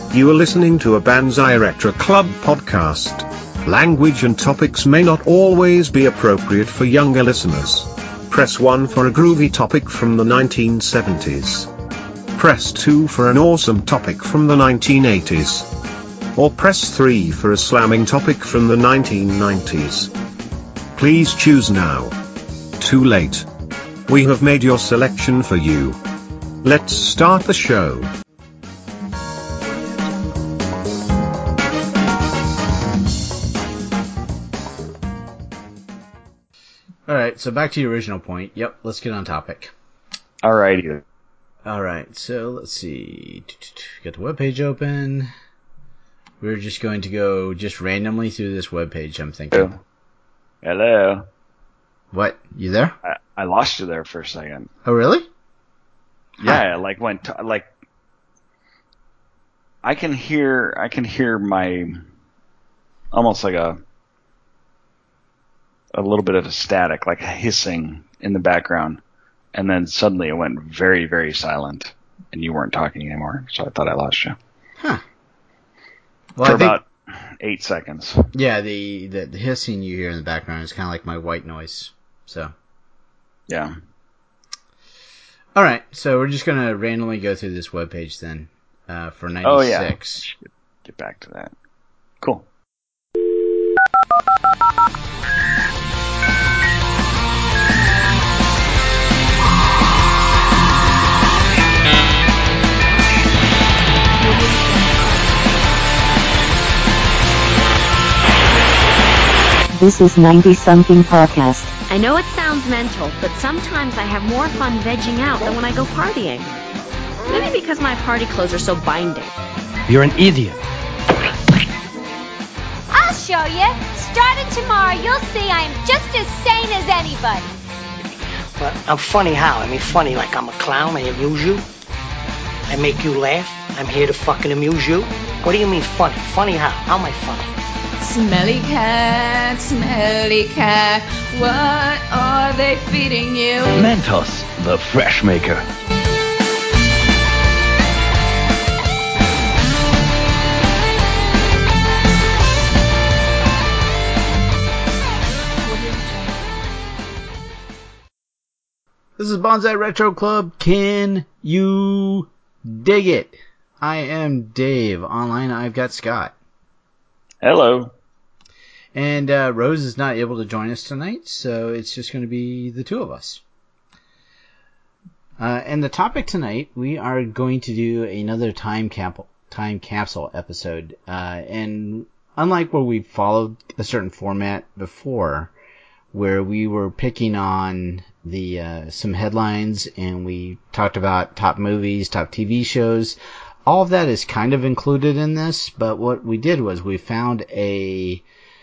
You are listening to a Banzai Retro Club podcast. Language and topics may not always be appropriate for younger listeners. Press 1 for a groovy topic from the 1970s. Press 2 for an awesome topic from the 1980s. Or press 3 for a slamming topic from the 1990s. Please choose now. Too late. We have made your selection for you. Let's start the show. Alright, so back to the original point. Yep, let's get on topic. Alrighty. Alright, so let's see. Get the webpage open. We're just going to go just randomly through this webpage, I'm thinking. Hello. What? You there? I lost you there for a second. Oh, really? Yeah, I can hear my, almost like a little bit of a static, like a hissing in the background. And then suddenly it went very, very silent and you weren't talking anymore. So I thought I lost you. Huh. Well, about 8 seconds. Yeah, the hissing you hear in the background is kind of like my white noise. So. Yeah. Alright, so we're just going to randomly go through this webpage then, for 96. Oh, yeah. Get back to that. Cool. This is 90-something podcast. I know it sounds mental, but sometimes I have more fun vegging out than when I go partying. Maybe because my party clothes are so binding. You're an idiot. I'll show you. Starting tomorrow, you'll see I'm just as sane as anybody. But I'm funny how? I mean, funny like I'm a clown, I amuse you? I make you laugh? I'm here to fucking amuse you? What do you mean funny? Funny how? How am I funny? Smelly cat, what are they feeding you? Mentos, the fresh maker. This is Banzai Retro Club. Can you dig it? I am Dave. Online, I've got Scott. Hello. And Rose is not able to join us tonight, so it's just going to be the two of us. And the topic tonight, we are going to do another time capsule episode. And unlike where we followed a certain format before, where we were picking on the some headlines and we talked about top movies, top TV shows, all of that is kind of included in this, but what we did was we found a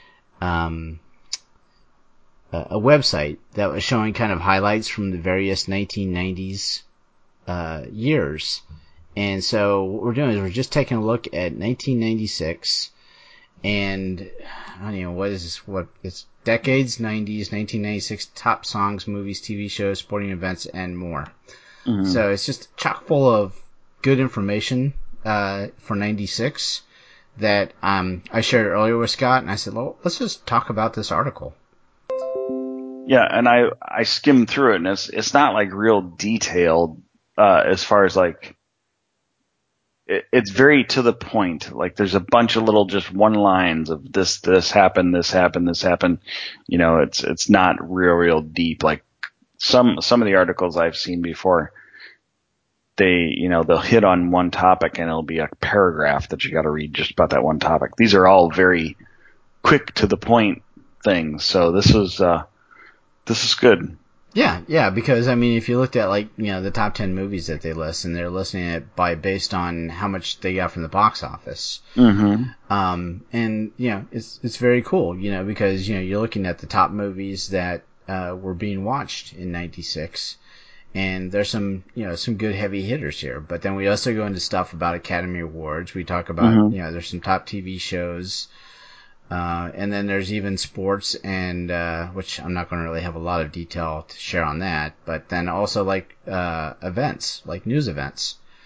website that was showing kind of highlights from the various 1990s years. And so what we're doing is we're just taking a look at 1996 and I don't know, what is this? It's decades, 90s, 1996 top songs, movies, TV shows, sporting events, and more. Mm-hmm. So it's just chock full of good information for 96 that I shared earlier with Scott, and I said, well, let's just talk about this article. Yeah, and I skimmed through it, and it's not like real detailed as far as like it's very to the point. Like there's a bunch of little just one lines of this happened, this happened, this happened. You know, it's not real deep. Like some of the articles I've seen before, they'll hit on one topic and it'll be a paragraph that you got to read just about that one topic. These are all very quick to the point things. So this is good. Yeah, because I mean, if you looked at the top 10 movies that they list, and they're listing it based on how much they got from the box office. Mm-hmm. And it's very cool, because you're looking at the top movies that were being watched in 96. And there's some good heavy hitters here. But then we also go into stuff about Academy Awards. We talk about, there's some top TV shows. And then there's even sports and, which I'm not going to really have a lot of detail to share on that. But then also events, like news events.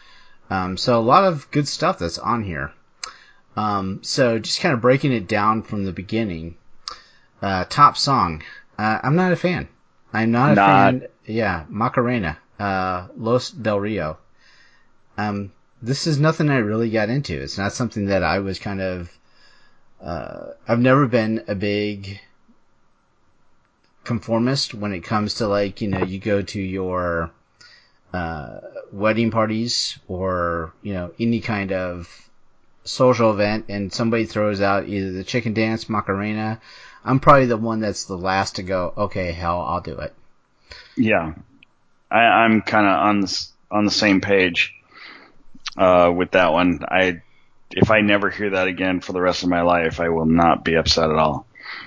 So a lot of good stuff that's on here. So just kind of breaking it down from the beginning. Top song. I'm not a fan. I'm not a fan. Yeah, Macarena. Los Del Rio. This is nothing I really got into. It's not something that I was kind of, I've never been a big conformist when it comes to like, you go to your, wedding parties or, any kind of social event and somebody throws out either the chicken dance, Macarena. I'm probably the one that's the last to go, okay, hell, I'll do it. Yeah. I'm kind of on the same page with that one. If I never hear that again for the rest of my life, I will not be upset at all.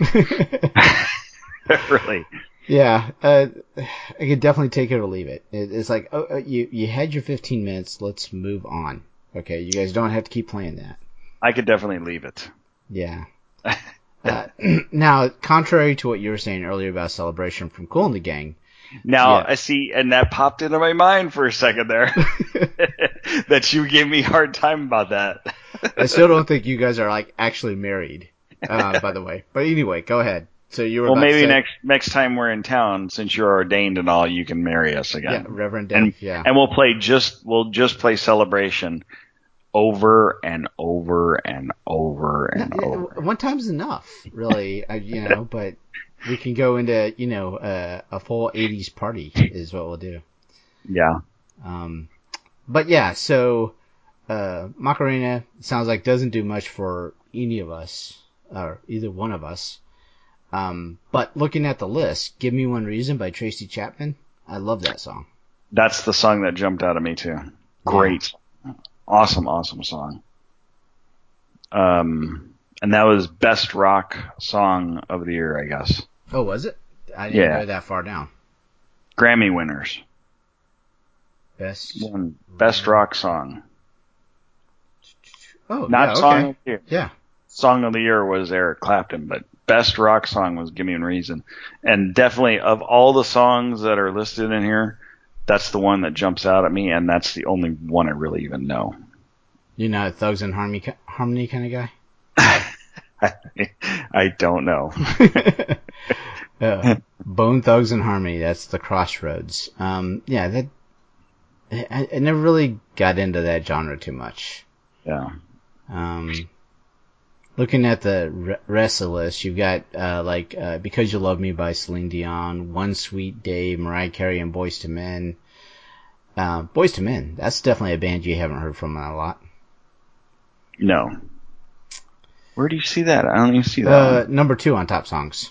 Really. Yeah, I could definitely take it or leave it. It's like, you had your 15 minutes, let's move on. Okay, you guys don't have to keep playing that. I could definitely leave it. Yeah. Now, contrary to what you were saying earlier about Celebration from Kool and the Gang. Now, yeah. I see, and that popped into my mind for a second there. That you gave me a hard time about that. I still don't think you guys are, like, actually married, by the way. But anyway, go ahead. So you were maybe next time we're in town, since you're ordained and all, you can marry us again. Yeah, Reverend Dave, yeah. And we'll just play Celebration over and over and over and over. One time's enough, really, but we can go into, a full 80s party is what we'll do. Yeah. But yeah, so, Macarena sounds like doesn't do much for any of us, or either one of us. But looking at the list, Give Me One Reason by Tracy Chapman, I love that song. That's the song that jumped out at me too. Great. Yeah. Awesome song. And that was Best Rock Song of the Year, I guess. Oh, was it? I didn't go that far down. Grammy winners. Best Rock Song. Oh, not yeah, Song okay. of the Year. Yeah. Song of the Year was Eric Clapton, but Best Rock Song was Give Me One Reason. And definitely, of all the songs that are listed in here, that's the one that jumps out at me, and that's the only one I really even know. You're not a Thugs and Harmony kind of guy? I don't know. Bone Thugs and Harmony, that's the Crossroads. I never really got into that genre too much. Yeah. Looking at the rest of the list, you've got, Because You Love Me by Celine Dion, One Sweet Day, Mariah Carey, and Boyz II Men. Boyz II Men, that's definitely a band you haven't heard from a lot. No. Where do you see that? I don't even see that. Number 2 on Top Songs.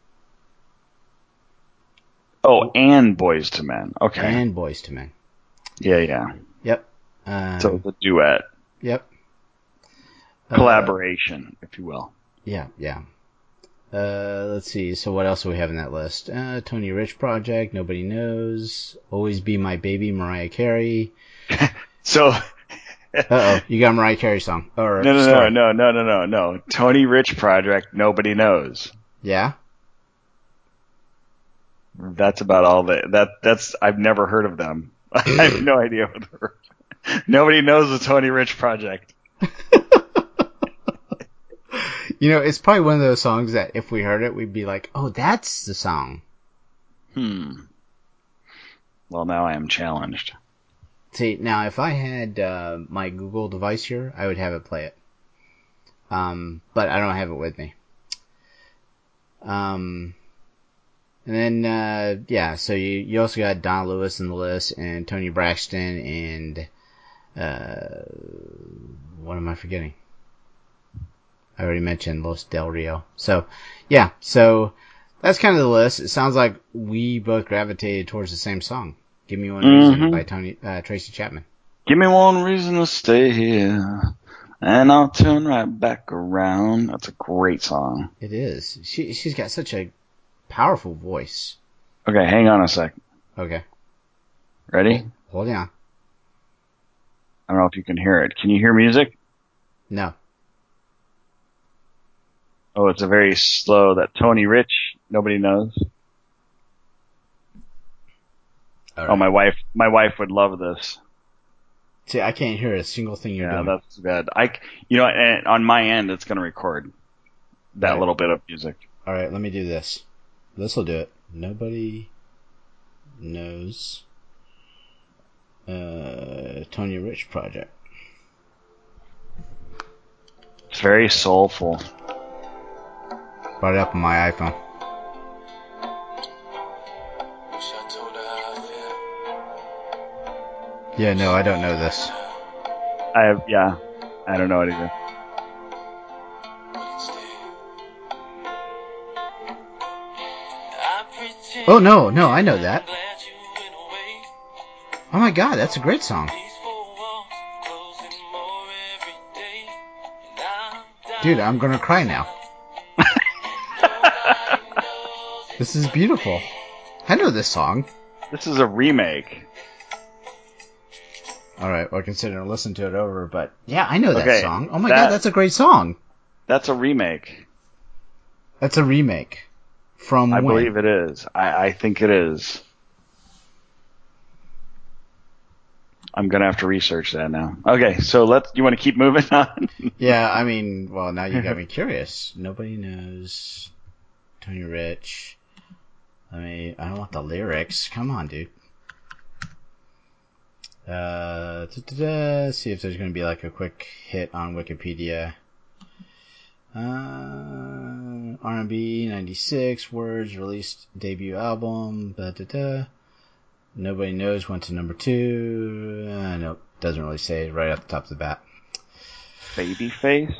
Oh, and Boyz II Men. Okay. And Boyz II Men. Yeah. Yep. So the duet. Yep. Collaboration, if you will. Yeah. Let's see. So what else do we have in that list? Tony Rich Project, Nobody Knows, Always Be My Baby, Mariah Carey. So. You got a Mariah Carey song. Or No. Tony Rich Project, Nobody Knows. Yeah. That's about all that's I've never heard of them. I have no idea what they're. Nobody knows the Tony Rich Project. It's probably one of those songs that if we heard it, we'd be like, oh, that's the song. Well, now I am challenged. See, now if I had my Google device here, I would have it play it. But I don't have it with me. And then, so you also got Donna Lewis in the list, and Tony Braxton, and what am I forgetting? I already mentioned Los Del Rio. So that's kind of the list. It sounds like we both gravitated towards the same song. Give Me One Reason by Tracy Chapman. Give me one reason to stay here, and I'll turn right back around. That's a great song. It is. She's got such a powerful voice. Okay, hang on a sec. Okay. Ready? Hold on. I don't know if you can hear it. Can you hear music? No. Oh, it's a very slow, that Tony Rich, Nobody Knows. Right. Oh, my wife would love this. See, I can't hear a single thing you're doing. Yeah, that's bad. And on my end, it's going to record that little bit of music. All right, let me do this. This will do it. Nobody knows Tony Rich Project. It's very soulful. Brought it up on my iPhone. Yeah, no, I don't know this. I don't know it either. Oh, no, I know that. Oh my god, that's a great song. Dude, I'm gonna cry now. This is beautiful. I know this song. This is a remake. Alright, we're considering listening to it over, but yeah, I know that song. Oh my god, that's a great song. That's a remake. That's a remake. From I when? believe it is. I think it is. I'm gonna have to research that now. Okay, so you want to keep moving on? Yeah, I mean, well, now you got me curious. Nobody knows Tony Rich. I don't want the lyrics. Come on, dude. See if there's going to be like a quick hit on Wikipedia. R&B 96 words released debut album. Nobody knows went to number 2. Nope, doesn't really say it right off the top of the bat. Babyface.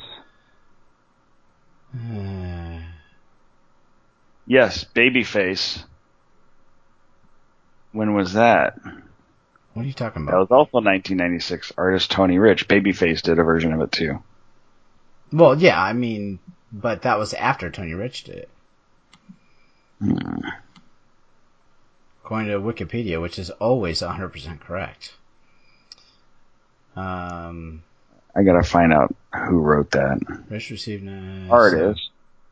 Yes, Babyface. When was that? What are you talking about? That was also 1996. Artist Tony Rich. Babyface did a version of it too. Well, yeah, I mean, but that was after Tony Rich did it. According to Wikipedia, which is always 100% correct. I gotta find out who wrote that. Rich received artist.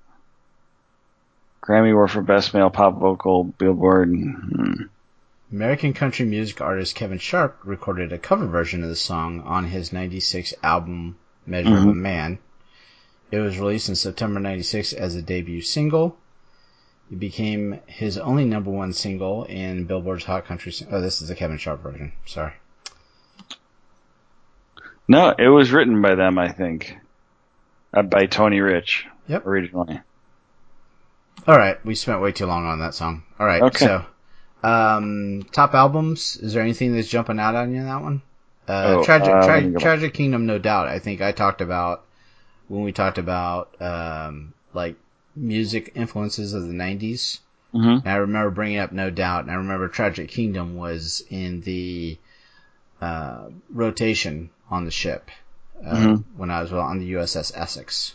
Grammy Award for Best Male Pop Vocal, Billboard. American country music artist Kevin Sharp recorded a cover version of the song on his 96 album Measure of a Man. It was released in September 96 as a debut single. It became his only number 1 single in Billboard's Hot Country... Oh, this is the Kevin Sharp version. Sorry. No, it was written by them, I think. By Tony Rich. Yep. Originally. Alright, we spent way too long on that song. Alright, okay. So... top albums. Is there anything that's jumping out on you in that one? Tragic Kingdom, no doubt. I think I talked about when we talked about like music influences of the 90s. And I remember bringing up No Doubt, and I remember Tragic Kingdom was in the rotation on the ship when I was on the USS Essex.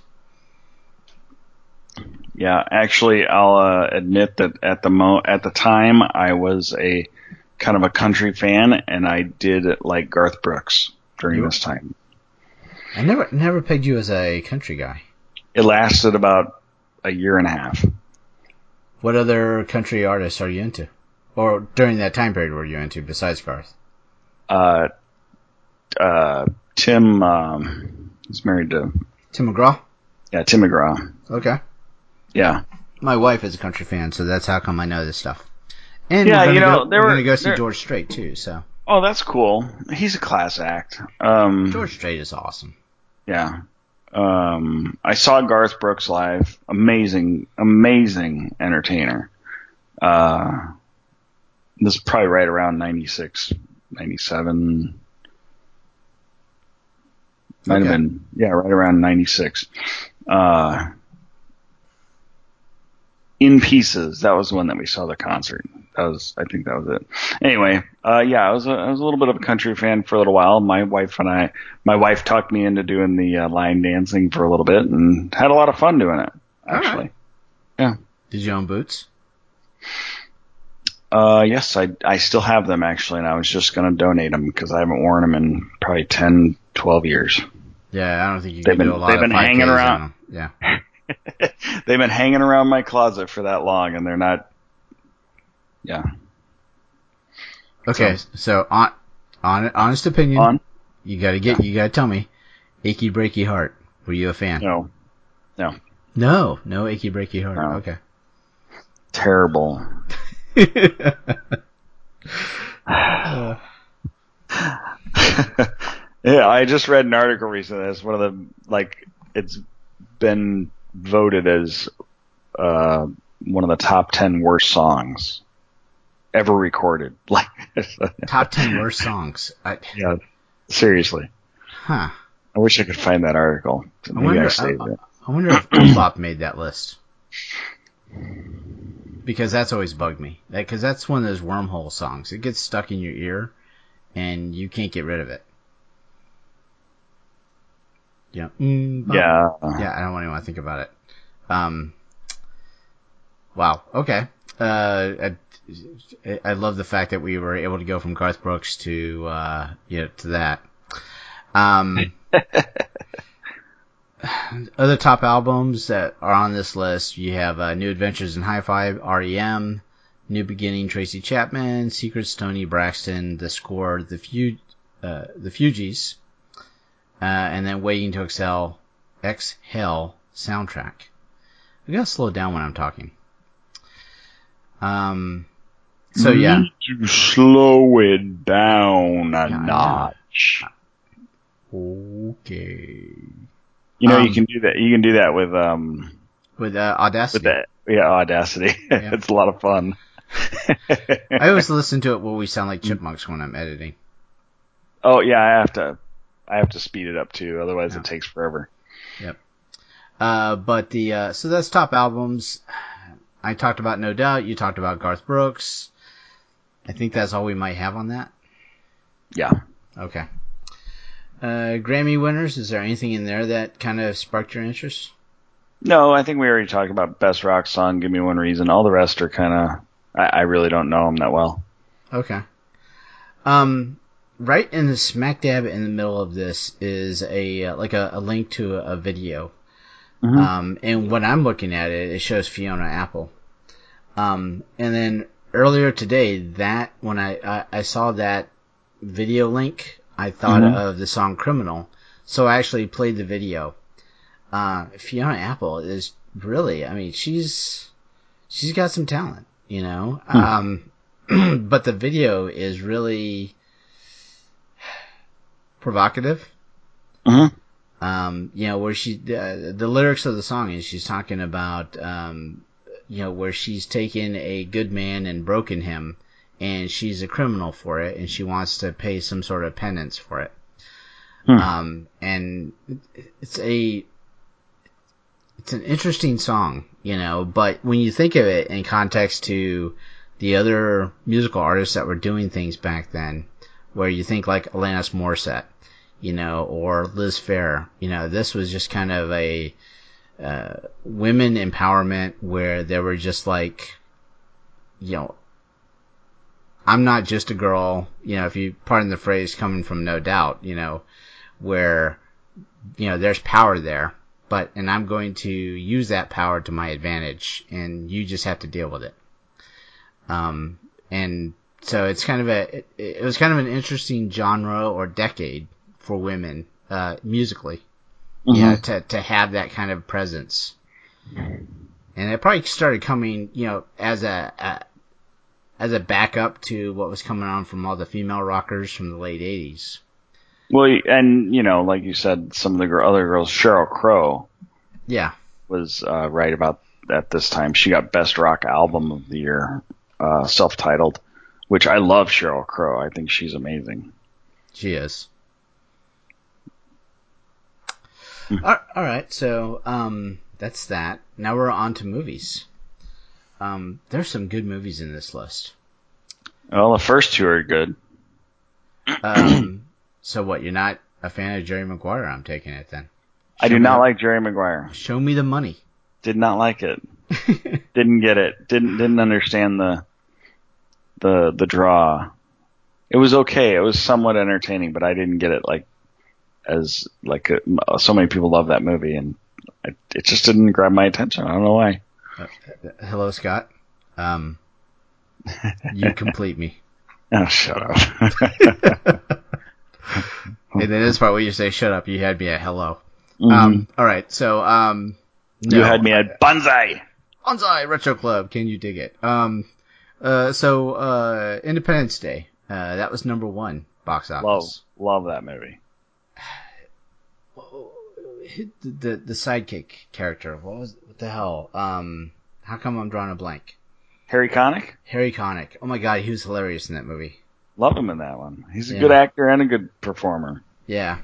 Yeah, actually, I'll admit that at the time I was a kind of a country fan, and I did like Garth Brooks during this time. I never pegged you as a country guy. It lasted about a year and a half. What other country artists are you into? Or during that time period were you into besides Garth? Tim, he's married to... Tim McGraw? Yeah, Tim McGraw. Okay. Yeah. My wife is a country fan, so that's how come I know this stuff. And yeah, we're going to go see George Strait too, so. Oh, that's cool. He's a class act. George Strait is awesome. Yeah. I saw Garth Brooks live. Amazing entertainer. This is probably right around 96, 97. Might have been, right around 96. In Pieces, that was the one that we saw the concert. I think that was it. Anyway, I was a little bit of a country fan for a little while. My wife talked me into doing the line dancing for a little bit and had a lot of fun doing it, actually. Right. Yeah. Did you own boots? Yes, I still have them actually, and I was just going to donate them because I haven't worn them in probably 10, 12 years. Yeah, I don't think you can do a lot of 5Ks hanging around. On them. Yeah. They've been hanging around my closet for that long, and they're not. Yeah. Okay, so honest opinion. You gotta tell me. Achy Breaky Heart. Were you a fan? No. No Achy Breaky Heart. No. Okay. Terrible. Yeah, I just read an article recently. It's one of the, like, it's been voted as one of the top 10 worst songs ever recorded. Like, top 10 worst songs. Yeah, seriously. Huh. I wish I could find that article. Maybe I saved it. I wonder if Bebop made that list. Because that's always bugged me. Because that's one of those wormhole songs. It gets stuck in your ear, and you can't get rid of it. Yeah. Yeah. Yeah, I don't want to think about it. Wow. Okay. I love the fact that we were able to go from Garth Brooks to that. Other top albums that are on this list, you have New Adventures in Hi-Fi, R.E.M., New Beginning, Tracy Chapman, Secrets, Tony Braxton, The Score, The Fugees, and then Waiting to Exhale soundtrack. I gotta slow down when I'm talking. So yeah. Need to slow it down a notch. Okay. You know, you can do that. You can do that with Audacity. Audacity. Yeah. It's a lot of fun. I always listen to it where we sound like chipmunks when I'm editing. Oh yeah, I have to speed it up too, otherwise it takes forever. Yep. So that's top albums. I talked about No Doubt. You talked about Garth Brooks. I think that's all we might have on that. Yeah. Okay. Grammy winners, is there anything in there that kind of sparked your interest? No, I think we already talked about Best Rock Song, Give Me One Reason. All the rest are kind of, I really don't know them that well. Okay. Right in the smack dab in the middle of this is a link to a video. Mm-hmm. And when I'm looking at it, it shows Fiona Apple. And then earlier today, when I saw that video link, I thought of the song Criminal. So I actually played the video. Fiona Apple is really, I mean, she's got some talent, you know? But the video is really provocative. Mm-hmm. Where the lyrics of the song is she's talking about, where she's taken a good man and broken him, and she's a criminal for it, and she wants to pay some sort of penance for it. And it's an interesting song, but when you think of it in context to the other musical artists that were doing things back then, where you think like Alanis Morissette, or Liz Phair, this was just kind of a women empowerment where they were just like, I'm not just a girl, if you pardon the phrase coming from No Doubt, where, there's power there, and I'm going to use that power to my advantage, and you just have to deal with it. And so it's it was kind of an interesting genre or decade for women, musically, to have that kind of presence. And it probably started coming, as a backup to what was coming on from all the female rockers from the late 80s. Well, and, like you said, some of the other girls, Sheryl Crow. Yeah. Was, right about at this time. She got Best Rock Album of the Year, self-titled, which I love Sheryl Crow. I think she's amazing. She is. All right. So, that's that. Now we're on to movies. There's some good movies in this list. Well, the first two are good. So what? You're not a fan of Jerry Maguire? I'm taking it then. I do not like Jerry Maguire. Show me the money. Did not like it. Didn't get it. Didn't understand the draw. It was okay. It was somewhat entertaining, but I didn't get it so many people love that movie, and it just didn't grab my attention. I don't know why. Hello, Scott. You complete me. Oh, shut up. And then this part where you say, shut up, you had me at hello. Mhm. Alright, so, You had me at Banzai! Banzai Retro Club, can you dig it? Independence Day, that was number 1 box office. Love that movie. The sidekick character, what the hell? How come I'm drawing a blank? Harry Connick? Harry Connick. Oh my god, he was hilarious in that movie. Love him in that one. He's a good actor and a good performer. Yeah.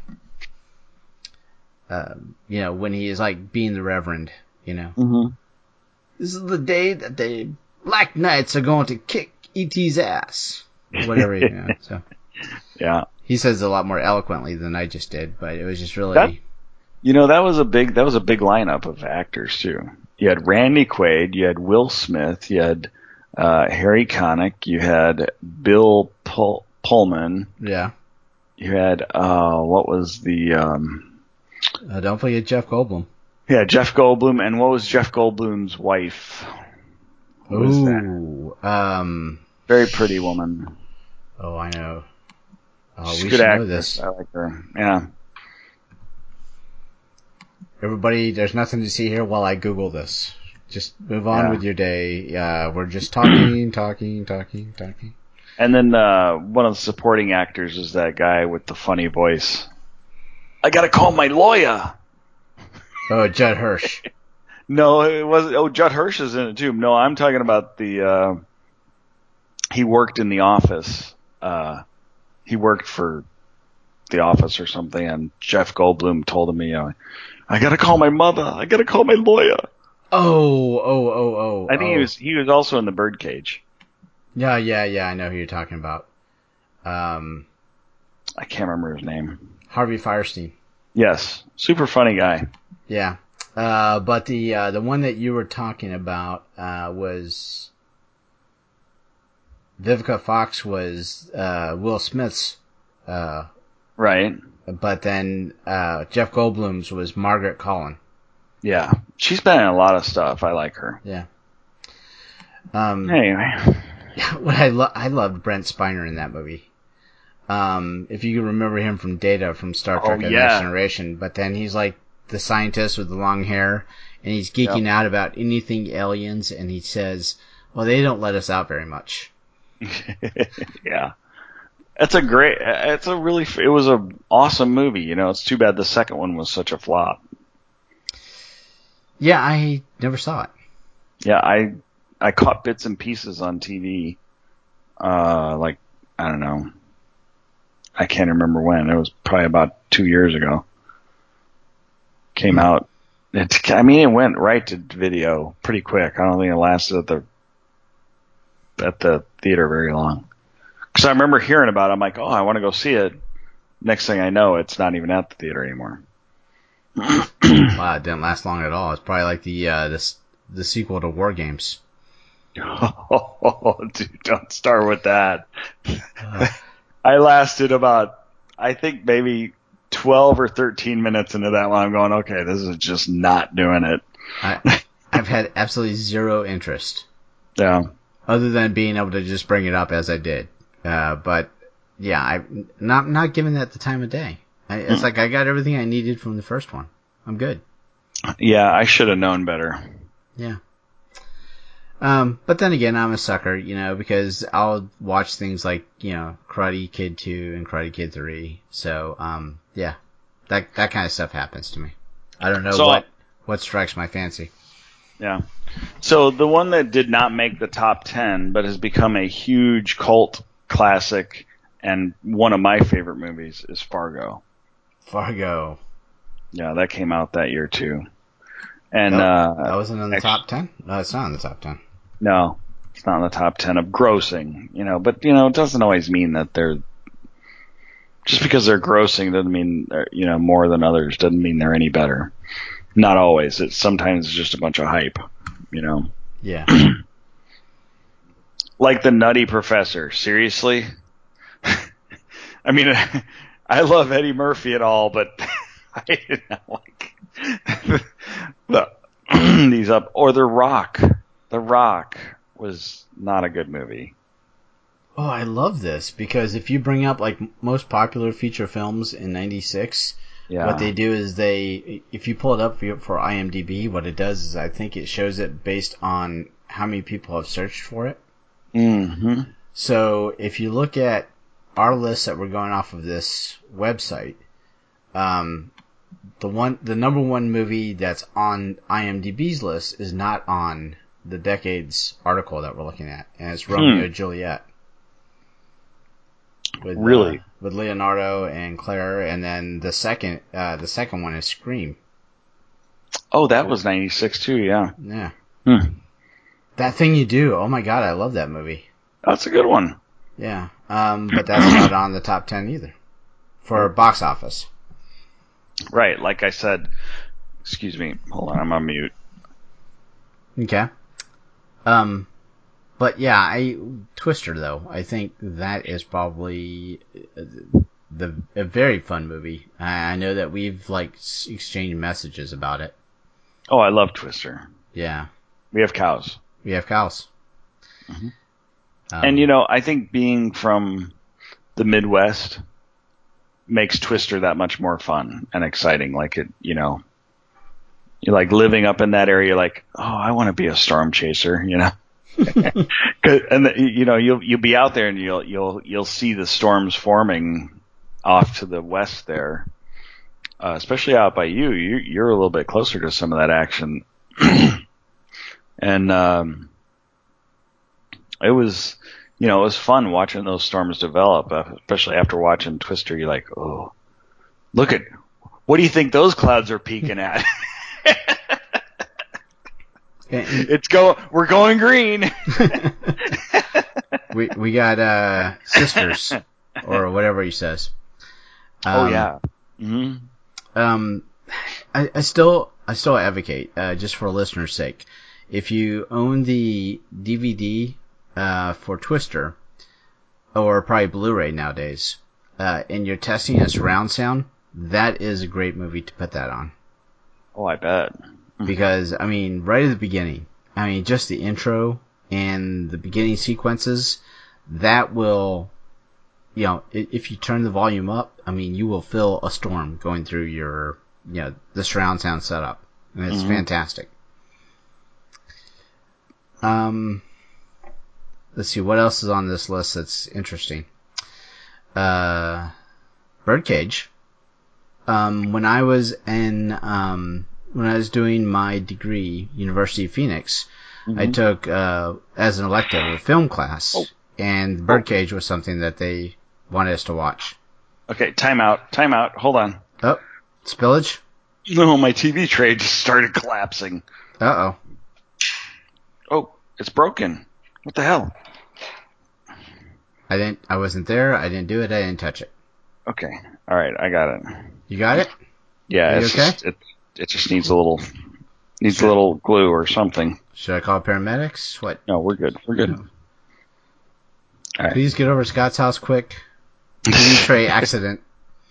When he is like being the Reverend, Mm-hmm. This is the day that the Black Knights are going to kick E.T.'s ass. Whatever, so. Yeah. He says it a lot more eloquently than I just did, but it was just really... that was a big lineup of actors too. You had Randy Quaid, you had Will Smith, you had Harry Connick, you had Bill Pullman. Yeah. You had what was the don't forget Jeff Goldblum. Yeah, Jeff Goldblum, and what was Jeff Goldblum's wife? Who was that? Very pretty woman. Oh, I know. Oh, She's we good should actress. know this. I like her. Yeah. Everybody, there's nothing to see here while I Google this. Just move on with your day. We're just talking. And then one of the supporting actors is that guy with the funny voice. I gotta call my lawyer. Oh, Judd Hirsch. No, it wasn't. Oh, Judd Hirsch is in it too. No, I'm talking about the. He worked in the office. He worked for the office or something, and Jeff Goldblum told him, I gotta call my mother. I gotta call my lawyer. Oh. I think he was also in the Birdcage. Yeah. I know who you're talking about. I can't remember his name. Harvey Fierstein. Yes, super funny guy. Yeah. But the one that you were talking about was Vivica Fox was Will Smith's. Right. But then Jeff Goldblum's was Margaret Collin. Yeah, she's been in a lot of stuff. I like her. Yeah. Anyway, what I loved Brent Spiner in that movie. If you can remember him from Data from Star Trek: The Next Generation, but then he's like the scientist with the long hair, and he's geeking out about anything aliens, and he says, "Well, they don't let us out very much." Yeah. It was an awesome movie. It's too bad the second one was such a flop. Yeah, I never saw it. Yeah, I caught bits and pieces on TV. I don't know. I can't remember when. It was probably about 2 years ago. Came out. It went right to video pretty quick. I don't think it lasted at the theater very long. Because I remember hearing about it. I'm like, I want to go see it. Next thing I know, it's not even at the theater anymore. Wow, it didn't last long at all. It's probably like the sequel to War Games. Oh, dude, don't start with that. I lasted about, I think maybe 12 or 13 minutes into that one. I'm going, okay, this is just not doing it. I've had absolutely zero interest. Yeah. Other than being able to just bring it up as I did. But yeah, I'm not giving that the time of day. It's like I got everything I needed from the first one. I'm good. Yeah, I should have known better. Yeah. But then again, I'm a sucker, because I'll watch things like, Karate Kid 2 and Karate Kid 3. So, yeah, that kind of stuff happens to me. I don't know what strikes my fancy. Yeah. So the one that did not make the top 10, but has become a huge cult classic and one of my favorite movies is Fargo. Fargo. Yeah, that came out that year too. And that wasn't in the top 10? No, it's not in the top 10. No, it's not in the top 10 of grossing, but it doesn't always mean that they're just because they're grossing doesn't mean they're, more than others doesn't mean they're any better. Not always. It's sometimes just a bunch of hype, Yeah. Like The Nutty Professor. Seriously? I love Eddie Murphy and all, but I did not like these up. Or The Rock. The Rock was not a good movie. Oh, I love this, because if you bring up like most popular feature films in '96, what they do is if you pull it up for IMDb, what it does is I think it shows it based on how many people have searched for it. Mm-hmm. So if you look at our list that we're going off of this website, the number one movie that's on IMDb's list is not on the Decades article that we're looking at, and it's Romeo and Juliet. With Leonardo and Claire, and then the second one is Scream. Oh, that was '96 too. Yeah. Yeah. That Thing You Do. Oh my God, I love that movie. That's a good one. Yeah. But that's not on the top 10 either for box office. Right. Like I said. Excuse me. Hold on. I'm on mute. Okay. But yeah, Twister though, I think that is probably a very fun movie. I know that we've like exchanged messages about it. Oh, I love Twister. Yeah. We have cows. Mm-hmm. And I think being from the Midwest makes Twister that much more fun and exciting. Like you're like living up in that area. You're like, oh, I want to be a storm chaser, and you'll be out there and you'll see the storms forming off to the west there, especially out by you. You're a little bit closer to some of that action, and it was fun watching those storms develop, especially after watching Twister. You're like, oh, what do you think those clouds are peaking at? We're going green. we got sisters or whatever he says. Oh yeah. Mm-hmm. I still advocate, just for listeners' sake, if you own the DVD for Twister, or probably Blu-ray nowadays, and you're testing a surround sound, that is a great movie to put that on. Oh, I bet. Because, right at the beginning, just the intro and the beginning sequences, that will, if you turn the volume up, you will feel a storm going through your, the surround sound setup. And it's fantastic. Let's see, what else is on this list that's interesting? Birdcage. When I was doing my degree, University of Phoenix, I took, as an elective, a film class, and Birdcage was something that they wanted us to watch. Okay, time out, hold on. Oh, spillage? No, my TV tray just started collapsing. Uh-oh. Oh, it's broken. What the hell? I wasn't there, I didn't do it, I didn't touch it. Okay, alright, I got it. You got it? Yeah, it's okay? It just needs a little glue or something. Should I call paramedics? What? No, we're good. All right. Please get over to Scott's house quick. TV tray accident.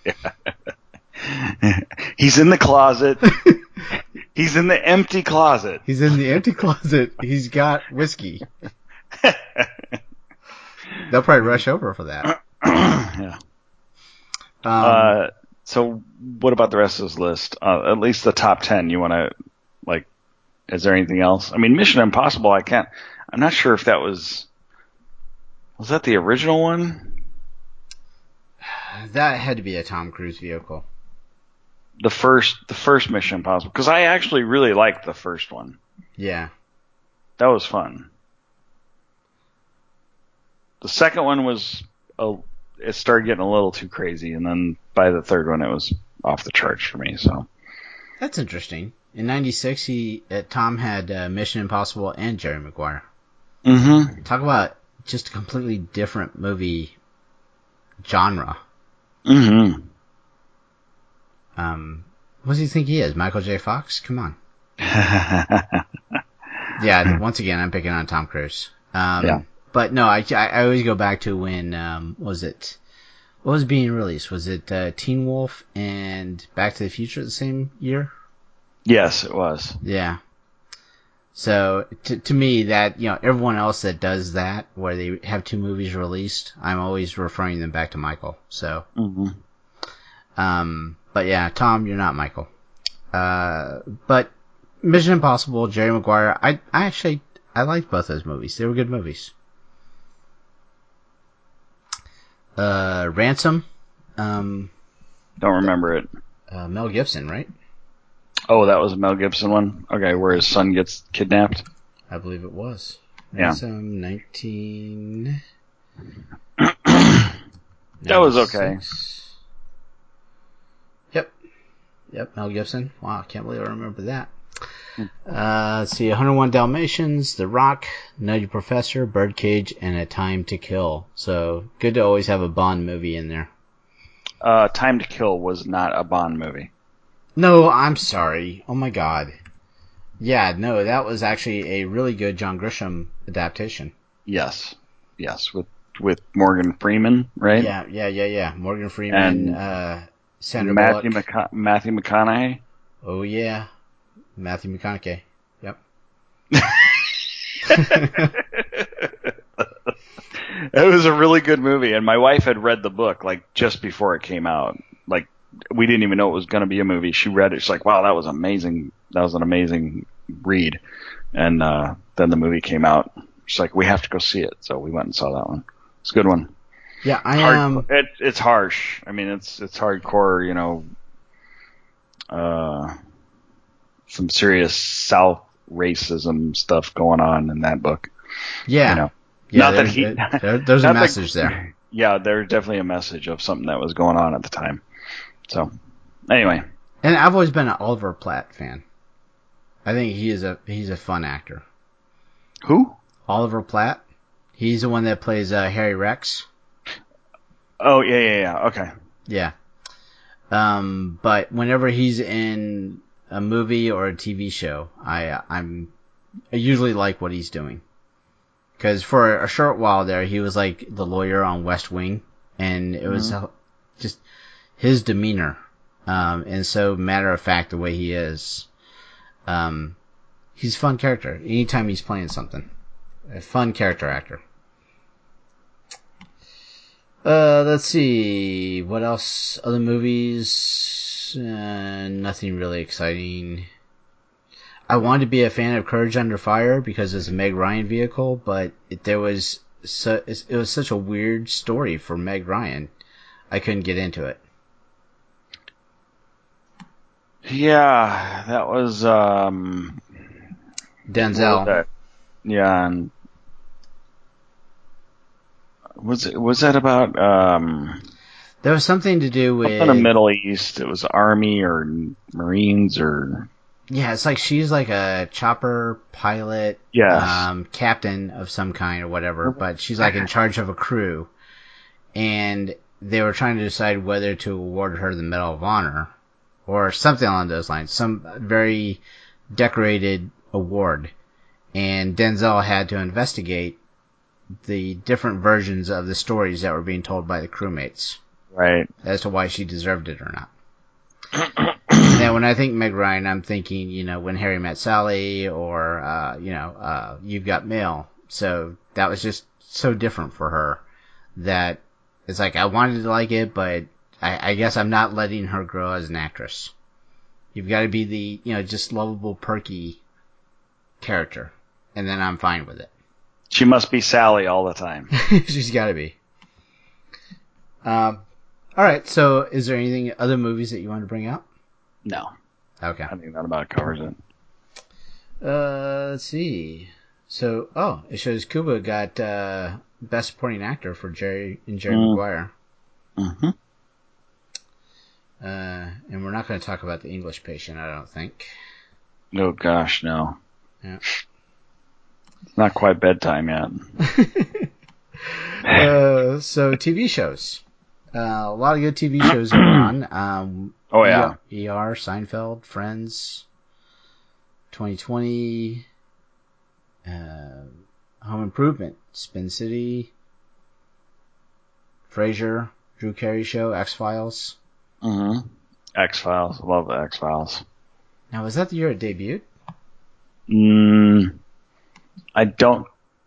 He's in the closet. He's in the empty closet. He's got whiskey. They'll probably rush over for that. Yeah. So what about the rest of this list? At least the top 10. You want to, is there anything else? Mission Impossible, I'm not sure if that was that the original one? That had to be a Tom Cruise vehicle. The first Mission Impossible. Because I actually really liked the first one. Yeah. That was fun. The second one was, it started getting a little too crazy, and then by the third one, it was off the charts for me. So that's interesting. In '96, Tom had Mission Impossible and Jerry Maguire. Mm-hmm. Talk about just a completely different movie genre. Mm-hmm. What do you think he is? Michael J. Fox? Come on. Yeah. Once again, I'm picking on Tom Cruise. Yeah. But no, I always go back to when, what was being released? Was it Teen Wolf and Back to the Future the same year? Yes, it was. Yeah. So to me, that, you know, everyone else that does that, where they have 2 movies released, I'm always referring them back to Michael. So, but yeah, Tom, you're not Michael. But Mission Impossible, Jerry Maguire, I liked both those movies. They were good movies. Ransom. Don't remember it. Mel Gibson, right? Oh, that was a Mel Gibson one? Okay, where his son gets kidnapped? I believe it was. Yeah. Ransom, 19... That was okay. Yep, Mel Gibson. Wow, I can't believe I remember that. Let's see, 101 Dalmatians, The Rock, Nutty Professor, Birdcage, and A Time to Kill. So, good to always have a Bond movie in there. Time to Kill was not a Bond movie. No, I'm sorry. Oh my god. Yeah, no, that was actually a really good John Grisham adaptation. Yes, with Morgan Freeman, right? Yeah. Morgan Freeman, Sandra Matthew Bullock. Matthew McConaughey. Oh yeah, Matthew McConaughey. Yep. It was a really good movie, and my wife had read the book like just before it came out. Like, we didn't even know it was going to be a movie. She read it. She's like, "Wow, that was amazing. That was an amazing read." And then the movie came out. She's like, "We have to go see it." So we went and saw that one. It's a good one. Yeah, It's harsh. I mean, it's hardcore. You know, some serious South racism stuff going on in that book. Yeah. You know? Yeah, not that there's a message there. Yeah, there's definitely a message of something that was going on at the time. So, anyway. And I've always been an Oliver Platt fan. I think he's a fun actor. Who? Oliver Platt. He's the one that plays Harry Rex. Oh, yeah. Okay. Yeah. But whenever he's in a movie or a TV show, I usually like what he's doing. Because for a short while there, he was like the lawyer on West Wing, and it was just his demeanor, and so matter of fact the way he is. He's a fun character. Anytime he's playing something, a fun character actor. Let's see what else. Other movies, nothing really exciting. I wanted to be a fan of Courage Under Fire because it's a Meg Ryan vehicle, but it was such a weird story for Meg Ryan. I couldn't get into it. Yeah, that was Denzel. Yeah, and was that about there was something to do with in the Middle East? It was Army or Marines or. Yeah, it's like she's like a chopper pilot, yes. Captain of some kind or whatever, but she's like in charge of a crew, and they were trying to decide whether to award her the Medal of Honor or something along those lines, some very decorated award, and Denzel had to investigate the different versions of the stories that were being told by the crewmates, right, as to why she deserved it or not. Now, when I think Meg Ryan, I'm thinking, you know, When Harry Met Sally or, You've Got Mail. So that was just so different for her that it's like I wanted to like it, but I guess I'm not letting her grow as an actress. You've got to be the, you know, just lovable, perky character, and then I'm fine with it. She must be Sally all the time. She's got to be. All right. So, is there anything other movies that you want to bring up? No. Okay. I think that about covers it. Let's see. So, it shows Kuba got Best Supporting Actor for Jerry Maguire. Mm-hmm. And we're not going to talk about The English Patient, I don't think. Oh gosh, no. Yeah. It's not quite bedtime yet. So TV shows. A lot of good TV shows are on. Oh yeah. ER, Seinfeld, Friends, 2020, Home Improvement, Spin City, Frasier, Drew Carey Show, X-Files. Mm-hmm. X-Files. Love the X-Files. Now, was that the year it debuted? I don't.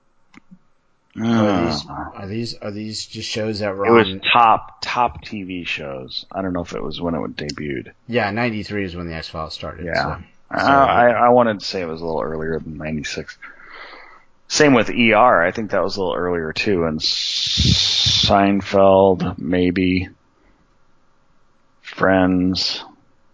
Are these just shows that were It was on? top TV shows. I don't know if it was when it debuted. Yeah, 93 is when the X-Files started. Yeah. So. I wanted to say it was a little earlier than 96. Same with ER. I think that was a little earlier too. And Seinfeld, maybe. Friends.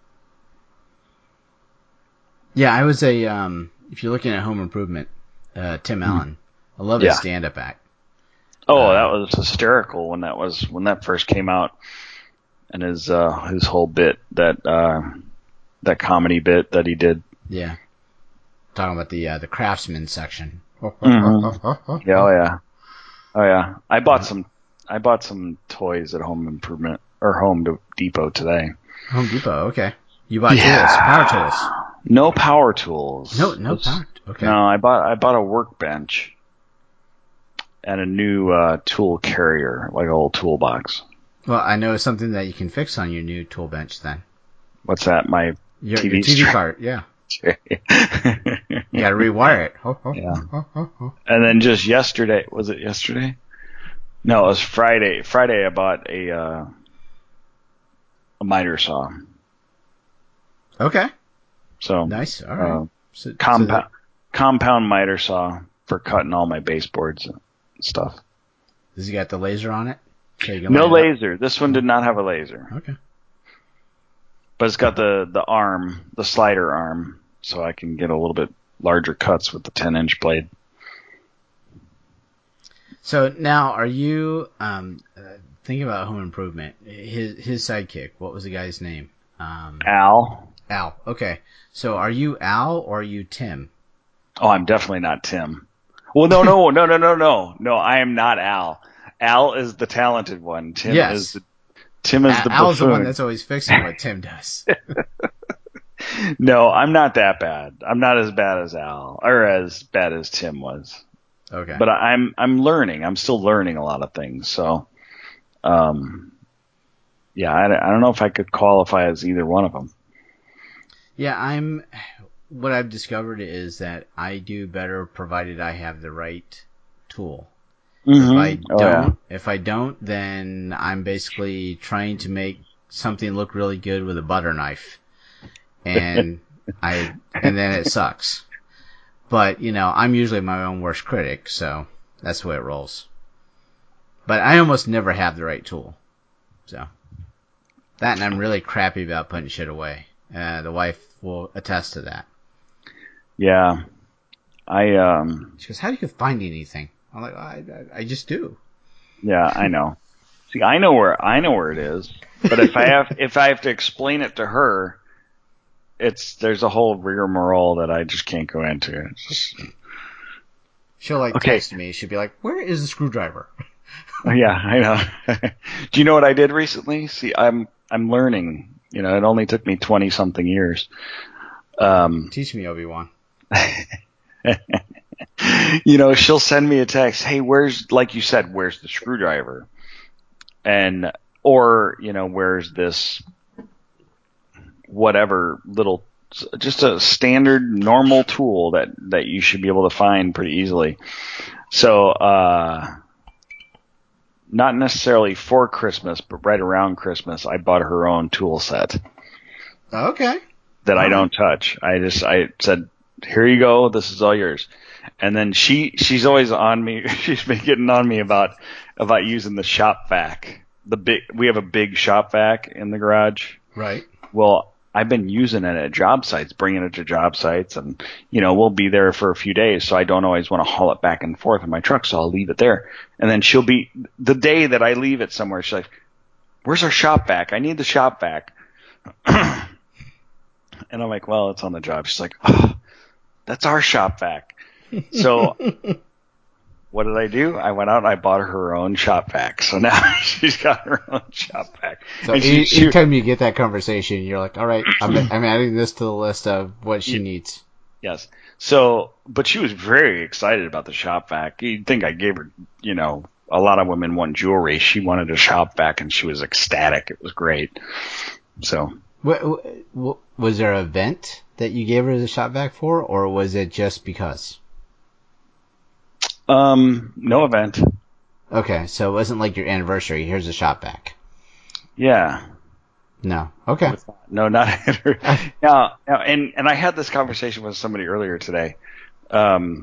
Yeah, I was if you're looking at Home Improvement, Tim Allen. I love his stand-up act. Oh, that was hysterical when that first came out, and his whole bit, that comedy bit that he did. Yeah, talking about the Craftsman section. Mm-hmm. Yeah, oh yeah. I bought some toys at Home Improvement or Home Depot today. Home Depot, okay. You bought tools, power tools. No power tools. No power. Okay. No, I bought a workbench and a new tool carrier, like a whole toolbox. Well, I know something that you can fix on your new tool bench then. What's that? Your TV cart, yeah. You gotta rewire it. Yeah. And then just yesterday, was it yesterday? No, it was Friday. Friday I bought a miter saw. Okay. So nice. All right. Compound miter saw for cutting all my baseboards and stuff. Does he got the laser on it? So you can no laser. This one did not have a laser. Okay. But it's got the arm, the slider arm, so I can get a little bit larger cuts with the 10-inch blade. So now, are you thinking about Home Improvement? His sidekick, what was the guy's name? Al. Al. Okay. So are you Al or are you Tim? Oh, I'm definitely not Tim. Well, no. No, I am not Al. Al is the talented one. Tim is the buffoon. Al's the one that's always fixing what Tim does. No, I'm not that bad. I'm not as bad as Al, or as bad as Tim was. Okay. But I'm learning. I'm still learning a lot of things. So, yeah, I don't know if I could qualify as either one of them. Yeah, what I've discovered is that I do better provided I have the right tool. Mm-hmm. If I don't, then I'm basically trying to make something look really good with a butter knife. And then it sucks. But, I'm usually my own worst critic, so that's the way it rolls. But I almost never have the right tool. So, that and I'm really crappy about putting shit away. The wife will attest to that. Yeah. She goes, how do you find anything? I'm like, I just do. Yeah, I know. See, I know where it is. But if I have to explain it to her, there's a whole rigmarole that I just can't go into. She'll text me. She'll be like, where is the screwdriver? Yeah, I know. Do you know what I did recently? See, I'm learning. It only took me 20 something years. Teach me, Obi-Wan. She'll send me a text. Hey, like you said, where's the screwdriver? Or where's this whatever little, just a standard normal tool that you should be able to find pretty easily. So, not necessarily for Christmas, but right around Christmas, I bought her own tool set. Okay. That I don't touch. I said, here you go. This is all yours. And then she's always on me. She's been getting on me about using the shop vac. We have a big shop vac in the garage. Right. Well, I've been using it at job sites, bringing it to job sites, and we'll be there for a few days, so I don't always want to haul it back and forth in my truck, so I'll leave it there. And then she'll be the day that I leave it somewhere, she's like, "Where's our shop vac? I need the shop vac." And I'm like, "Well, it's on the job." She's like, "Oh, that's our shop vac." So what did I do? I went out and I bought her own shop vac. So now she's got her own shop vac. So each time you get that conversation, you're like, all right, I'm adding this to the list of what she needs. Yes. So, but she was very excited about the shop vac. You'd think I gave her, a lot of women want jewelry. She wanted a shop vac and she was ecstatic. It was great. So, Was there an event that you gave her the shop vac for, or was it just because? No event. Okay, so it wasn't like your anniversary. Here's a shop vac. Yeah. No. Okay. No, not now. And I had this conversation with somebody earlier today. The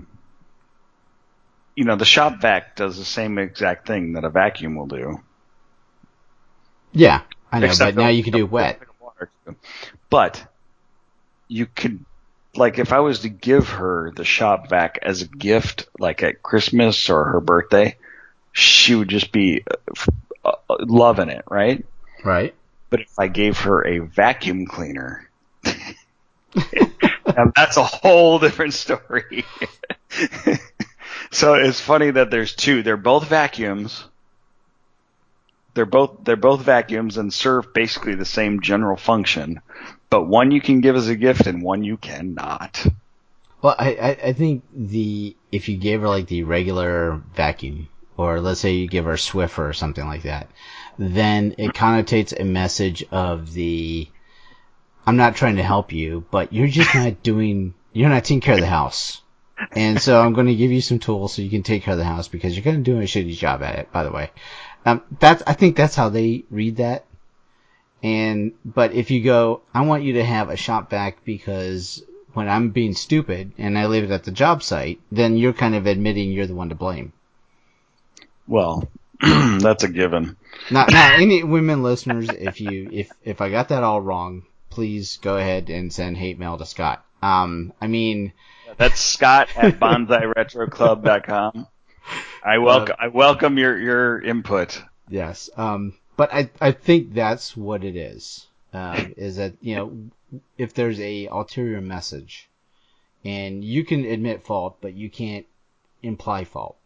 shop vac does the same exact thing that a vacuum will do. Yeah, I know, but now you can do wet. But you could, like, if I was to give her the shop vac as a gift, like at Christmas or her birthday, she would just be loving it, right? Right. But if I gave her a vacuum cleaner, and that's a whole different story. So it's funny that there's two. They're both vacuums. They're both vacuums and serve basically the same general function, but one you can give as a gift and one you cannot. Well, I think if you gave her like the regular vacuum, or let's say you give her a Swiffer or something like that, then it connotates a message of I'm not trying to help you, but you're just not you're not taking care of the house. And so I'm going to give you some tools so you can take care of the house because you're going to do a shitty job at it, by the way. I think that's how they read that. But if you go, I want you to have a shop vac because when I'm being stupid and I leave it at the job site, then you're kind of admitting you're the one to blame. Well, that's a given. Now, any women listeners, if I got that all wrong, please go ahead and send hate mail to Scott. That's Scott at bonsairetroclub.com. I welcome your input. Yes. But I think that's what it is. Is that, if there's a ulterior message and you can admit fault, but you can't imply fault.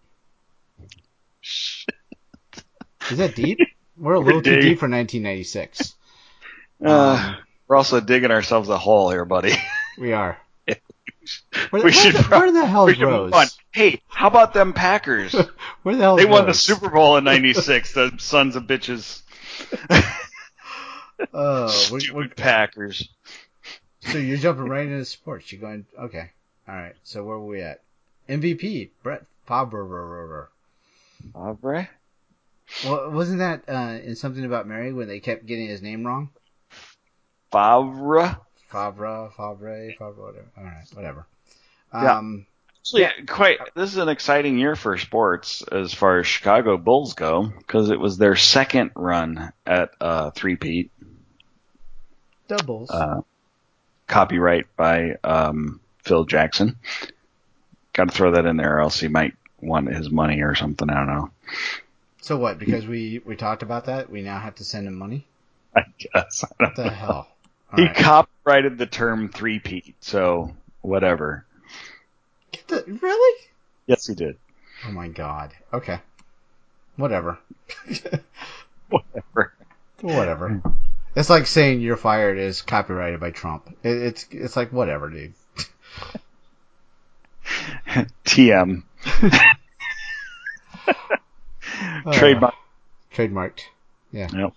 Is that deep? We're a little too deep for 1996. We're also digging ourselves a hole here, buddy. We are. Where the hell is Rose? Hey, how about them Packers? Where the hell is They won Rose? the Super Bowl in '96. The sons of bitches. Stupid Packers. So you're jumping right into sports. You're going, okay. All right. So where are we at? MVP, Brett Favre. Favre? Well, wasn't that in something about Mary when they kept getting his name wrong? Favre, whatever. All right, whatever. This is an exciting year for sports as far as Chicago Bulls go because it was their second run at three-peat. Doubles. Copyright by Phil Jackson. Got to throw that in there, or else he might want his money or something. I don't know. So what? Because we talked about that, we now have to send him money? I guess. What the hell? He copyrighted the term three-peat, so whatever. Really? Yes, he did. Oh my god. Okay. Whatever. Whatever. It's like saying you're fired is copyrighted by Trump. It's like whatever, dude. TM. Trademarked. Yeah. Yep.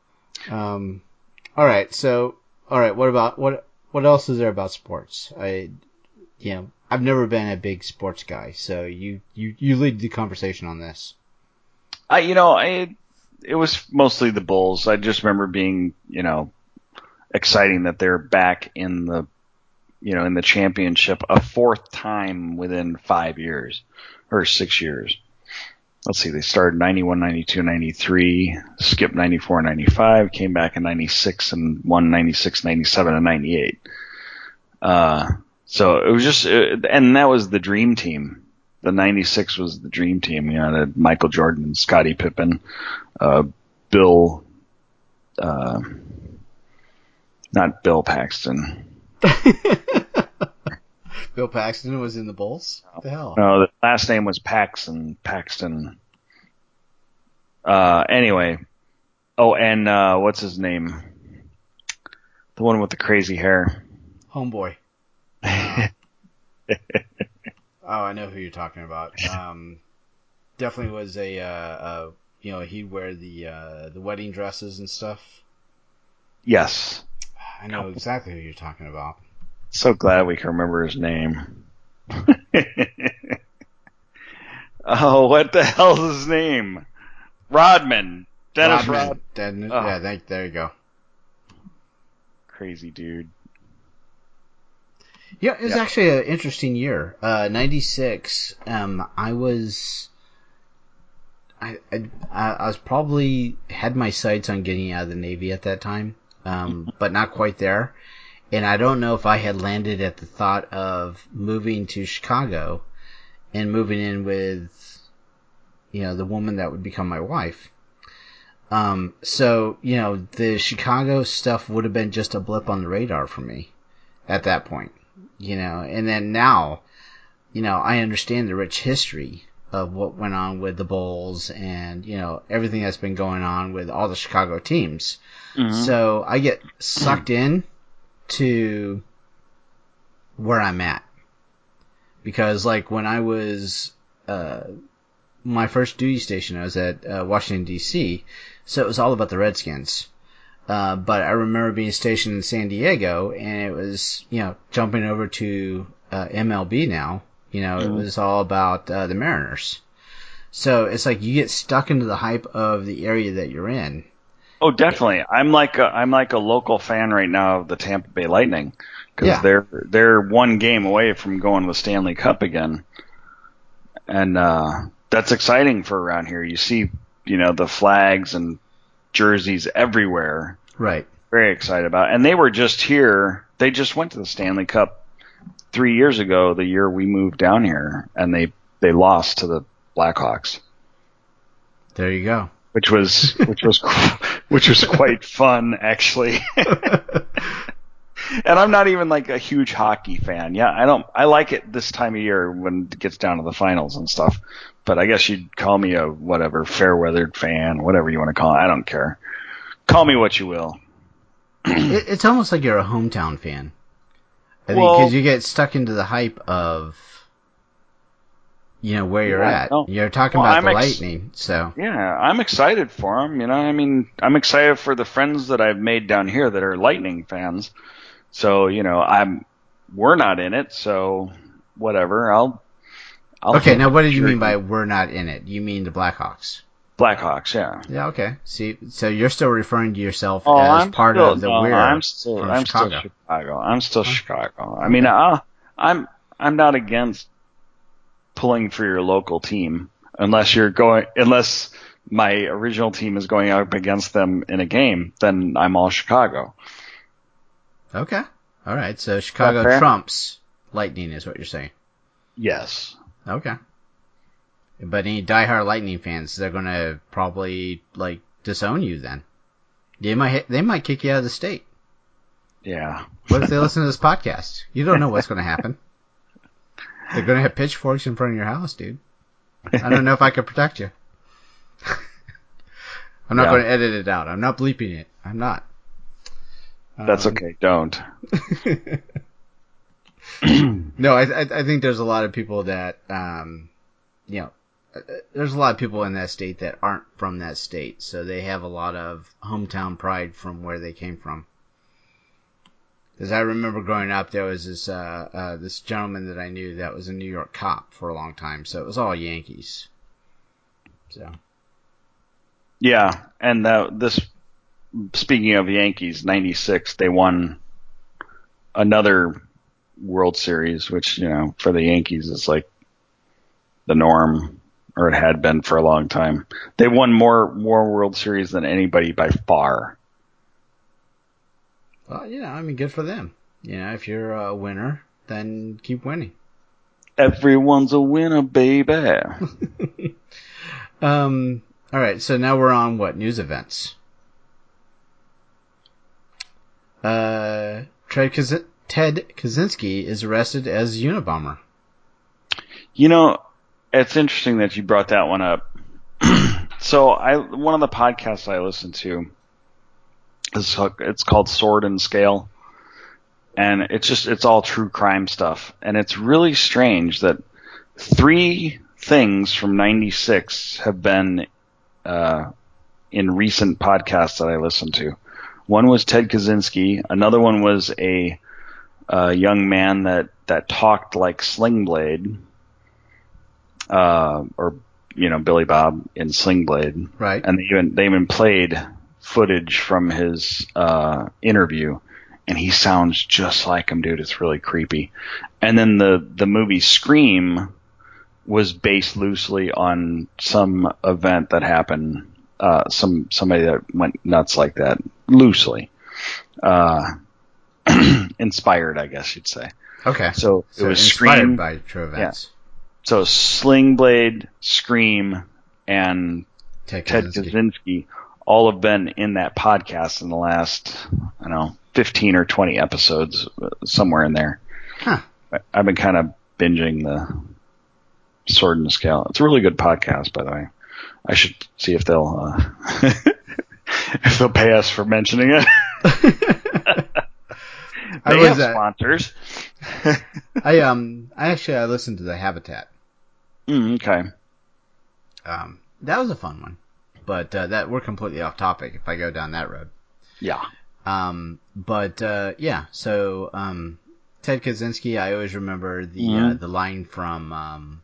All right. So, what else is there about sports? I've never been a big sports guy, so you lead the conversation on this. It was mostly the Bulls. I just remember being, exciting that they're back in the, in the championship a fourth time within 5 years or 6 years. Let's see, they started 91, 92, 93, skipped 94, 95, came back in 96 and won 96, 97, and 98. So it was just, and that was the dream team. The 96 was the dream team. The Michael Jordan, Scottie Pippen, Bill, not Bill Paxton. Bill Paxton was in the Bulls? What the hell? No, the last name was Paxton. Anyway. Oh, and what's his name? The one with the crazy hair. Homeboy. Oh, I know who you're talking about. Definitely was he'd wear the wedding dresses and stuff. Yes. I know exactly who you're talking about. So glad we can remember his name. Oh, what the hell is his name? Rodman. Dennis Rodman. Yeah, there you go. Crazy dude. Yeah, it was actually an interesting year. 96. I was probably had my sights on getting out of the Navy at that time, but not quite there. And I don't know if I had landed at the thought of moving to Chicago and moving in with, the woman that would become my wife. So, the Chicago stuff would have been just a blip on the radar for me at that point, and then now, I understand the rich history of what went on with the Bulls and, everything that's been going on with all the Chicago teams. Mm-hmm. So I get sucked in to where I'm at. Because, like, when I was, my first duty station, I was at Washington, D.C., so it was all about the Redskins. But I remember being stationed in San Diego, and it was, jumping over to MLB now, it was all about the Mariners. So it's like you get stuck into the hype of the area that you're in. Oh, definitely. I'm like a local fan right now of the Tampa Bay Lightning because they're one game away from going to the Stanley Cup again, and that's exciting for around here. You see, the flags and jerseys everywhere. Right. Very excited about it. And they were just here. They just went to the Stanley Cup 3 years ago, the year we moved down here, and they lost to the Blackhawks. There you go. Which was quite fun, actually. And I'm not even like a huge hockey fan. Yeah, I like it this time of year when it gets down to the finals and stuff. But I guess you'd call me a fair-weathered fan, whatever you want to call it. I don't care. Call me what you will. It's almost like you're a hometown fan. I think because you get stuck into the hype of, where you're at. You're talking about the Lightning, so. Yeah, I'm excited for them. I'm excited for the friends that I've made down here that are Lightning fans. So, we're not in it, so whatever. I'll okay, now what did you mean by we're not in it? You mean the Blackhawks? Blackhawks, yeah. Yeah, okay. See, so you're still referring to yourself as part of the we're I'm still Chicago. I'm still Chicago. I mean, I'm not against pulling for your local team unless my original team is going up against them in a game, then I'm all Chicago. Okay. All right. So Chicago trumps Lightning is what you're saying. Yes. Okay. But any diehard Lightning fans, they're going to probably disown you then. They might kick you out of the state. Yeah. What if they listen to this podcast? You don't know what's going to happen. They're going to have pitchforks in front of your house, dude. I don't know if I can protect you. I'm not going to edit it out. I'm not bleeping it. I'm not. That's okay. Don't. No, I think there's a lot of people that, there's a lot of people in that state that aren't from that state, so they have a lot of hometown pride from where they came from. Because I remember growing up, there was this gentleman that I knew that was a New York cop for a long time, so it was all Yankees. So. Yeah, and speaking of Yankees, 96, they won another World Series, which, for the Yankees is like the norm, or it had been for a long time. They won more World Series than anybody by far. Well, good for them. If you're a winner, then keep winning. Everyone's a winner, baby. All right, so now we're on news events. Ted Kaczynski is arrested as Unabomber. It's interesting that you brought that one up. So one of the podcasts I listen to it's called Sword and Scale, and it's all true crime stuff, and it's really strange that 3 things from 96 have been in recent podcasts that I listened to. One was Ted Kaczynski. Another one was a young man that talked like Sling Blade, or Billy Bob in Sling Blade. Right. And they even played footage from his interview, and he sounds just like him, dude. It's really creepy. And then the movie Scream was based loosely on some event that happened. Somebody that went nuts like that, loosely inspired, I guess you'd say. Okay. So it was inspired Scream by true events. Yeah. So Sling Blade, Scream, and Ted Kaczynski all have been in that podcast in the last, 15 or 20 episodes, somewhere in there. Huh. I've been kind of binging the Sword and the Scale. It's a really good podcast, by the way. I should see if they'll if they'll pay us for mentioning it. They have sponsors. I listened to The Habitat. Okay. That was a fun one, but that we're completely off topic if I go down that road. Yeah. So Ted Kaczynski, I always remember the line from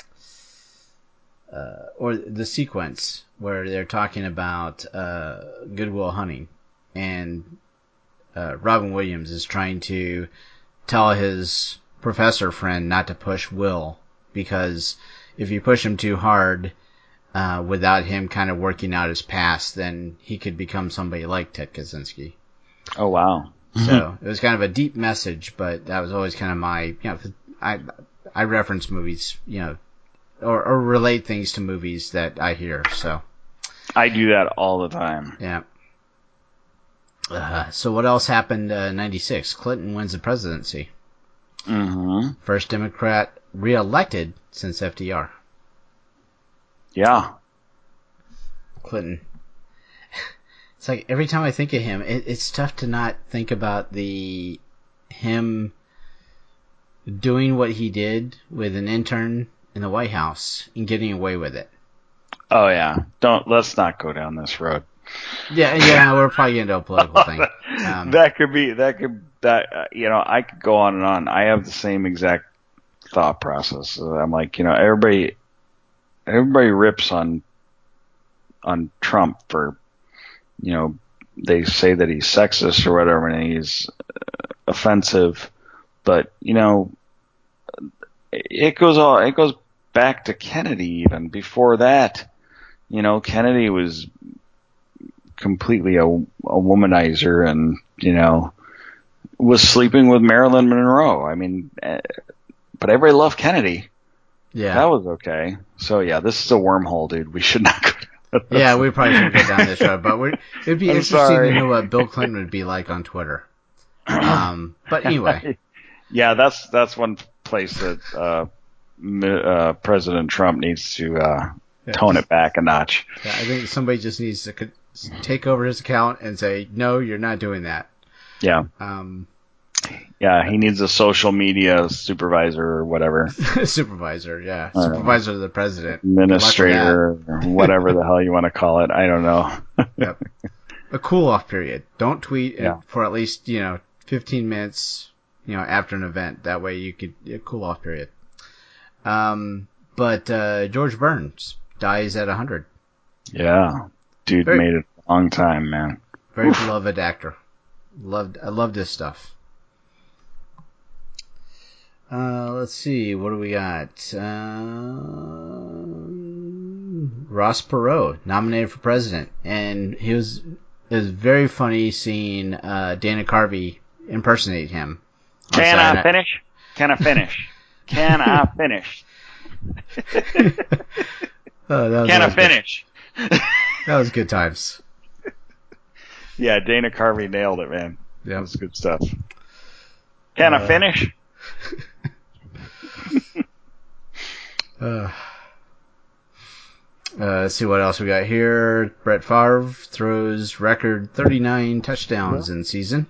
or the sequence where they're talking about Good Will Hunting, and Robin Williams is trying to tell his professor friend not to push Will, because if you push him too hard without him kind of working out his past, then he could become somebody like Ted Kaczynski. Oh, wow. So it was kind of a deep message, but that was always kind of my, I reference movies, or relate things to movies that I hear, so. I do that all the time. Yeah. So what else happened in 96? Clinton wins the presidency. Mm-hmm. First Democrat re-elected since FDR. Yeah. Clinton. It's like every time I think of him, it's tough to not think about him doing what he did with an intern in the White House and getting away with it. Oh yeah. Let's not go down this road. Yeah, we're probably getting into a political thing. I could go on and on. I have the same exact thought process. I'm like, everybody rips on Trump for, they say that he's sexist or whatever, and he's offensive, but it goes back to Kennedy. Even before that, Kennedy was completely a womanizer, and was sleeping with Marilyn Monroe. I mean, but everybody loved Kennedy. Yeah, that was okay. So yeah, this is a wormhout, dude. We should not go down. Yeah, we probably shouldn't go down this road, but it'd be interesting to know what Bill Clinton would be like on Twitter. But anyway. Yeah, that's one place that President Trump needs to tone it back a notch. Yeah, I think somebody just needs to take over his account and say, no, you're not doing that. Yeah. Yeah, he needs a social media supervisor or whatever. Supervisor, yeah. Supervisor of the president. Administrator, or whatever the hell you want to call it. I don't know. Yep. A cool-off period. Don't tweet for at least, 15 minutes, after an event. That way you could, a cool-off period. But George Burns dies at 100. Yeah. Dude made it a long time, man. Very beloved actor. I loved his stuff. Let's see, what do we got? Ross Perot, nominated for president, and it was very funny seeing Dana Carvey impersonate him. Can I finish? Can I finish? Can I finish? Can I finish? That was good times. Yeah, Dana Carvey nailed it, man. Yeah, that was good stuff. Can I finish? Let's see what else we got here. Brett Favre throws record 39 touchdowns in season.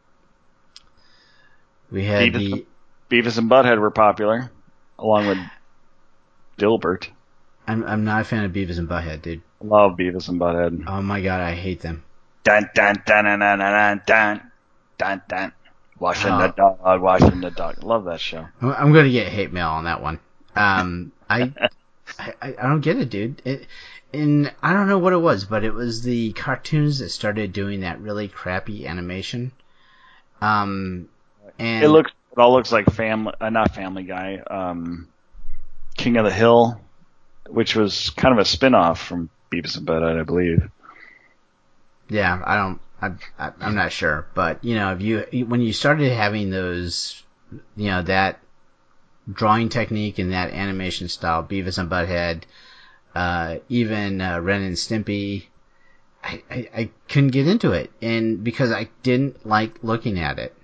We had Beavis and Butthead were popular, along with Dilbert. I'm not a fan of Beavis and Butthead, dude. Love Beavis and Butthead. Oh my god, I hate them. Dun dun dun dun dun dun dun dun dun. Washing the dog, washing the dog. Love that show. I'm going to get hate mail on that one. I don't get it, dude. And I don't know what it was, but it was the cartoons that started doing that really crappy animation. And it all looks like not Family Guy. King of the Hill, which was kind of a spin-off from Beavis and Butthead, I believe. Yeah, I'm not sure, but when you started having those, that drawing technique and that animation style, Beavis and Butthead, even Ren and Stimpy, I couldn't get into it, and because I didn't like looking at it.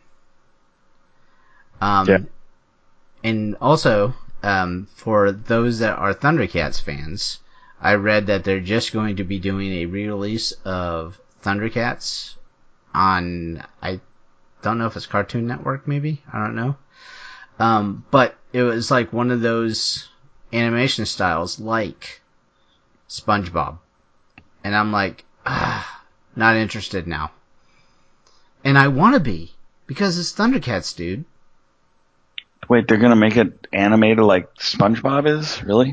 And also, for those that are Thundercats fans, I read that they're just going to be doing a re-release of Thundercats on, I don't know if it's Cartoon Network, maybe? I don't know. But it was like one of those animation styles like SpongeBob. And I'm like, not interested now. And I want to be, because it's Thundercats, dude. Wait, they're gonna make it animated like SpongeBob is? Really?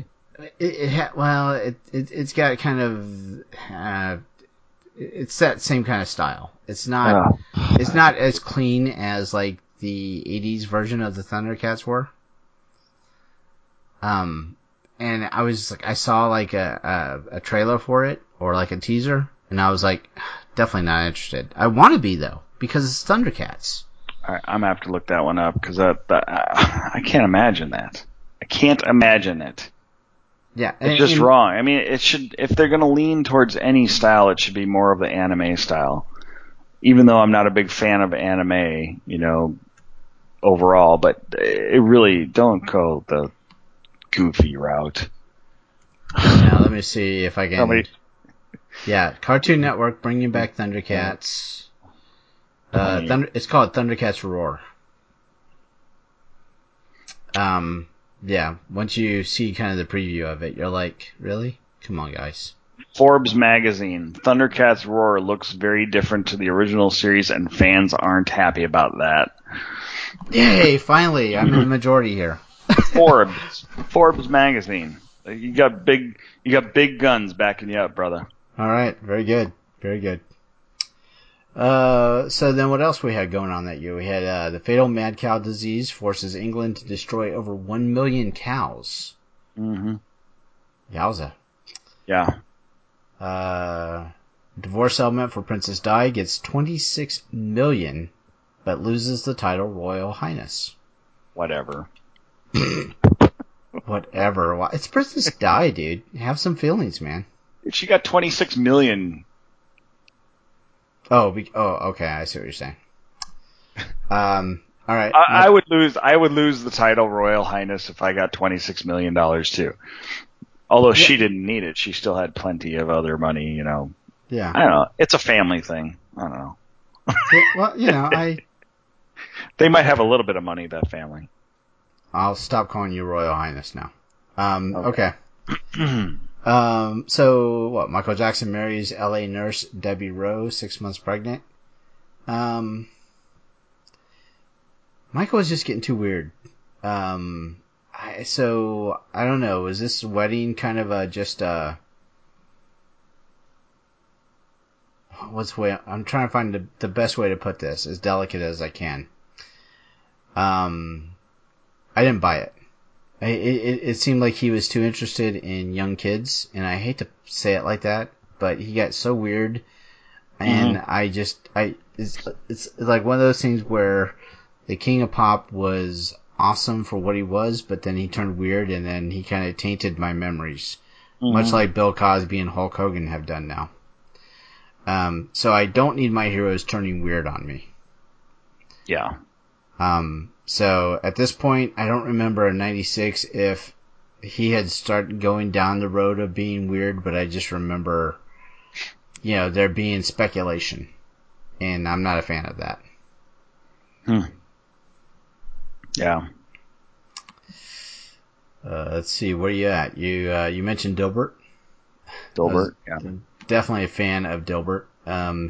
It's got kind of, it's that same kind of style. It's not as clean as like the 80s version of the Thundercats were. And I was like, I saw like a trailer for it, or like a teaser, and I was like, definitely not interested. I want to be though, because it's Thundercats. All right, I'm gonna have to look that one up, because I can't imagine that. I can't imagine it. Yeah, it's just wrong. I mean, it should, if they're gonna lean towards any style, it should be more of the anime style. Even though I'm not a big fan of anime, overall, but it really don't go the goofy route. Now let me see if I can. Yeah, Cartoon Network bringing back Thundercats. It's called Thundercats Roar. Yeah, once you see kind of the preview of it, you're like, really? Come on, guys. Forbes magazine, Thundercats Roar looks very different to the original series, and fans aren't happy about that. Yay, finally, I'm in the majority here. Forbes magazine. You got big guns backing you up, brother. All right, very good. Very good. So then what else we had going on that year? We had the fatal mad cow disease forces England to destroy over 1 million cows. Mm-hmm. Yowza. Yeah. Divorce settlement for Princess Di gets $26 million, but loses the title Royal Highness. Whatever. Whatever. It's Princess Di, dude. Have some feelings, man. She got $26 million. Oh, okay. I see what you're saying. All right. I would lose the title Royal Highness if I got $26 million too. Although she didn't need it, she still had plenty of other money. Yeah. I don't know. It's a family thing. I don't know. Well, they might have a little bit of money, that family. I'll stop calling you Royal Highness now. Okay. So what? Michael Jackson marries L.A. nurse Debbie Rowe, 6 months pregnant. Michael was just getting too weird. So I don't know. Was this wedding kind of just what's the way? I'm trying to find the best way to put this, as delicate as I can. I didn't buy it. It seemed like he was too interested in young kids, and I hate to say it like that, but he got so weird, and it's like one of those things where the King of Pop was awesome for what he was, but then he turned weird, and then he kind of tainted my memories, much like Bill Cosby and Hulk Hogan have done now. So I don't need my heroes turning weird on me. Yeah. So at this point, I don't remember in '96 if he had started going down the road of being weird, but I just remember, there being speculation, and I'm not a fan of that. Yeah. Let's see, where are you at? You mentioned Dilbert. Dilbert, yeah. Definitely a fan of Dilbert.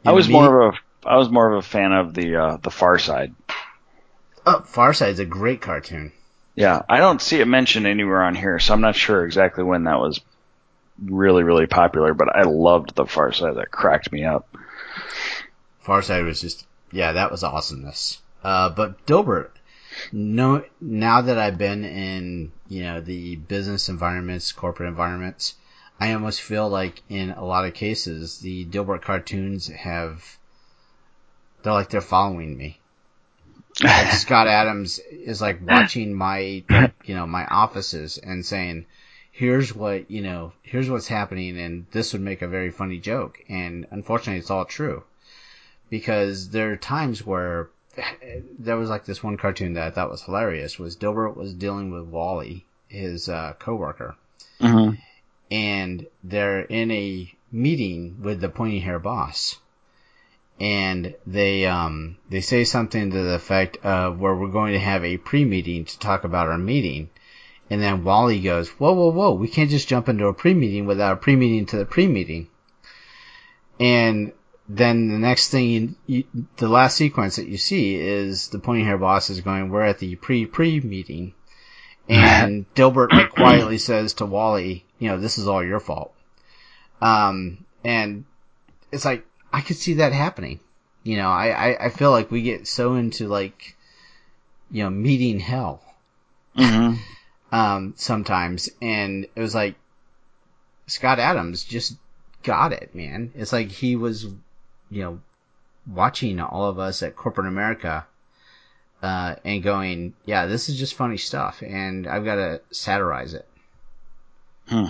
I was more of a fan of the Far Side. Oh, Far Side's a great cartoon. Yeah, I don't see it mentioned anywhere on here, so I'm not sure exactly when that was really, really popular, but I loved the Far Side. That cracked me up. Far Side was just, that was awesomeness. But Dilbert, now that I've been in, the business environments, corporate environments, I almost feel like in a lot of cases, the Dilbert cartoons they're following me. Like Scott Adams is like watching my offices and saying, here's what's happening, and this would make a very funny joke. And unfortunately, it's all true. Because there are times where there was like this one cartoon that I thought was hilarious, was Dilbert was dealing with Wally, his coworker. Mm-hmm. And they're in a meeting with the pointy hair boss. And they say something to the effect of where we're going to have a pre-meeting to talk about our meeting. And then Wally goes, whoa, we can't just jump into a pre-meeting without a pre-meeting to the pre-meeting. And then the next thing, the last sequence that you see is the pointy hair boss is going, we're at the pre-meeting. And Dilbert like quietly says to Wally, this is all your fault. And it's like, I could see that happening. I feel like we get so into like, meeting hell. Mm-hmm. Sometimes. And it was like, Scott Adams just got it, man. It's like he was, watching all of us at corporate America, and going, yeah, this is just funny stuff, and I've got to satirize it. You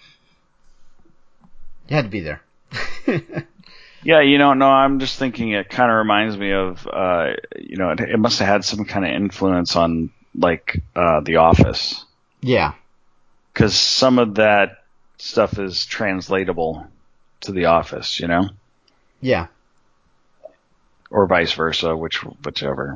had to be there. Yeah, no, I'm just thinking it kind of reminds me of, it must have had some kind of influence on, like, The Office. Yeah. Because some of that stuff is translatable to The Office, Yeah. Or vice versa, whichever,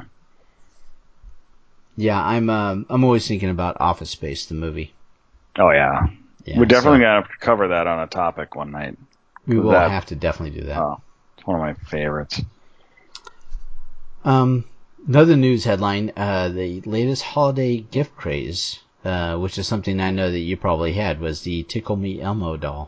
Yeah, I'm always thinking about Office Space, the movie. Oh, yeah. We're definitely going to have to cover that on a topic one night. We will have to definitely do that. Oh, it's one of my favorites. Another news headline, the latest holiday gift craze, which is something I know that you probably had, was the Tickle Me Elmo doll.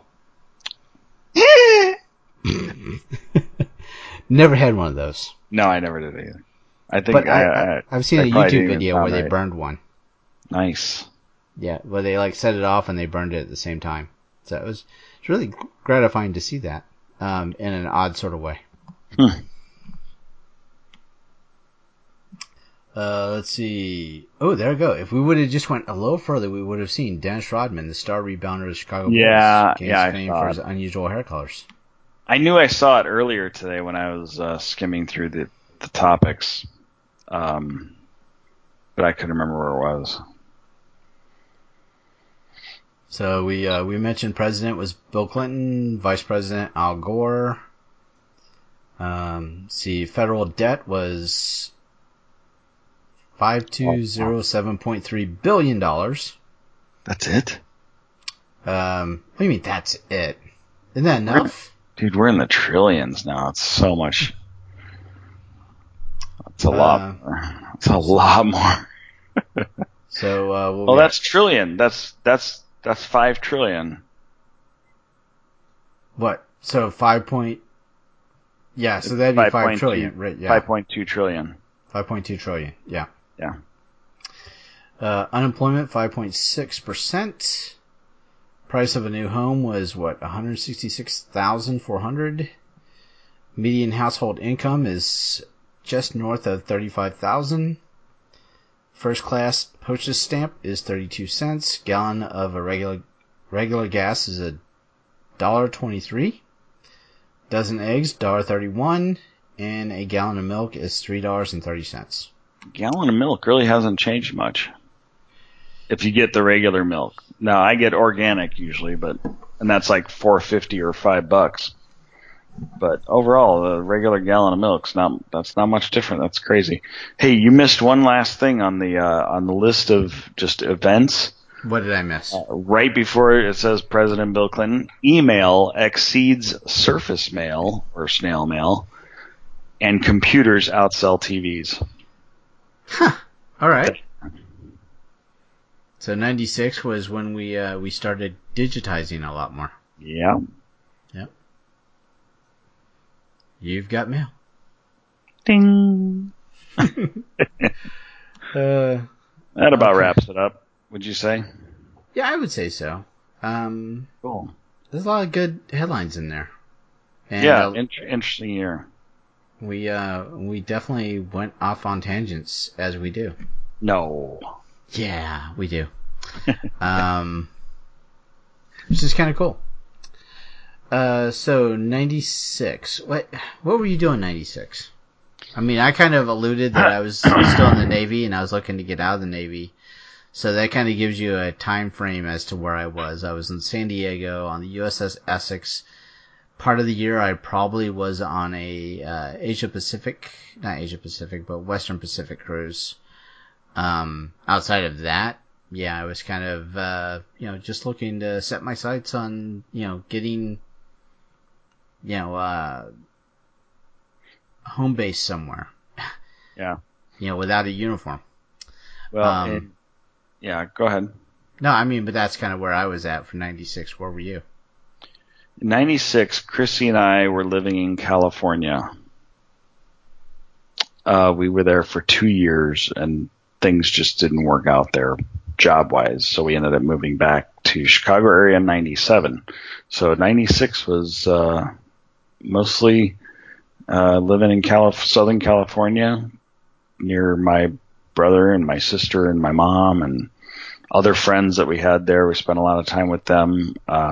Never had one of those. No, I never did either. I think I've seen a YouTube video where they burned one. Nice. Yeah, where they like set it off and they burned it at the same time. So it's really gratifying to see that, in an odd sort of way. Let's see. Oh, there we go. If we would have just went a little further, we would have seen Dennis Rodman, the star rebounder of the Chicago Bulls, gains fame for his unusual hair colors. I knew I saw it earlier today when I was skimming through the topics, but I couldn't remember where it was. So we mentioned president was Bill Clinton, vice president Al Gore. Federal debt was $5207.3 billion. That's it? What do you mean that's it? Isn't that enough? Dude, we're in the trillions now. It's so much. It's a lot. It's a lot more. So that's trillion. That's 5 trillion. What? So 5 Yeah, so that'd be 5 trillion, right? Yeah. 5.2 trillion. 5.2 trillion. Yeah. Yeah. Unemployment 5.6%. Price of a new home was $166,400. Median household income is just north of $35,000. First class postage stamp is 32 cents. Gallon of a regular gas is $1.23. Dozen eggs $1.31, and a gallon of milk is $3.30. A gallon of milk really hasn't changed much. If you get the regular milk. Now I get organic usually, and that's like $4.50 or $5. But overall, the regular gallon of milk's that's not much different. That's crazy. Hey, you missed one last thing on the list of just events. What did I miss? Right before it says President Bill Clinton, email exceeds surface mail or snail mail, and computers outsell TVs. Huh. All right. So 96 was when we started digitizing a lot more. Yeah. Yep. You've got mail. Ding. That about wraps it up, would you say? Yeah, I would say so. Cool. There's a lot of good headlines in there. And, yeah, interesting year. We definitely went off on tangents, as we do. No. Yeah, we do. Which is kind of cool. So 96. What were you doing in 96? I mean, I kind of alluded that I was still in the Navy and I was looking to get out of the Navy. So that kind of gives you a time frame as to where I was. I was in San Diego on the USS Essex. Part of the year I probably was on a not Asia Pacific, but Western Pacific cruise. Outside of that, yeah, I was kind of, just looking to set my sights on, getting, home base somewhere. Yeah. Without a uniform. Well, yeah, go ahead. No, I mean, but that's kind of where I was at for 96. Where were you? In 96, Chrissy and I were living in California. We were there for 2 years and things just didn't work out there job-wise. So we ended up moving back to Chicago area in 97. So 96 was mostly living in Southern California near my brother and my sister and my mom and other friends that we had there. We spent a lot of time with them.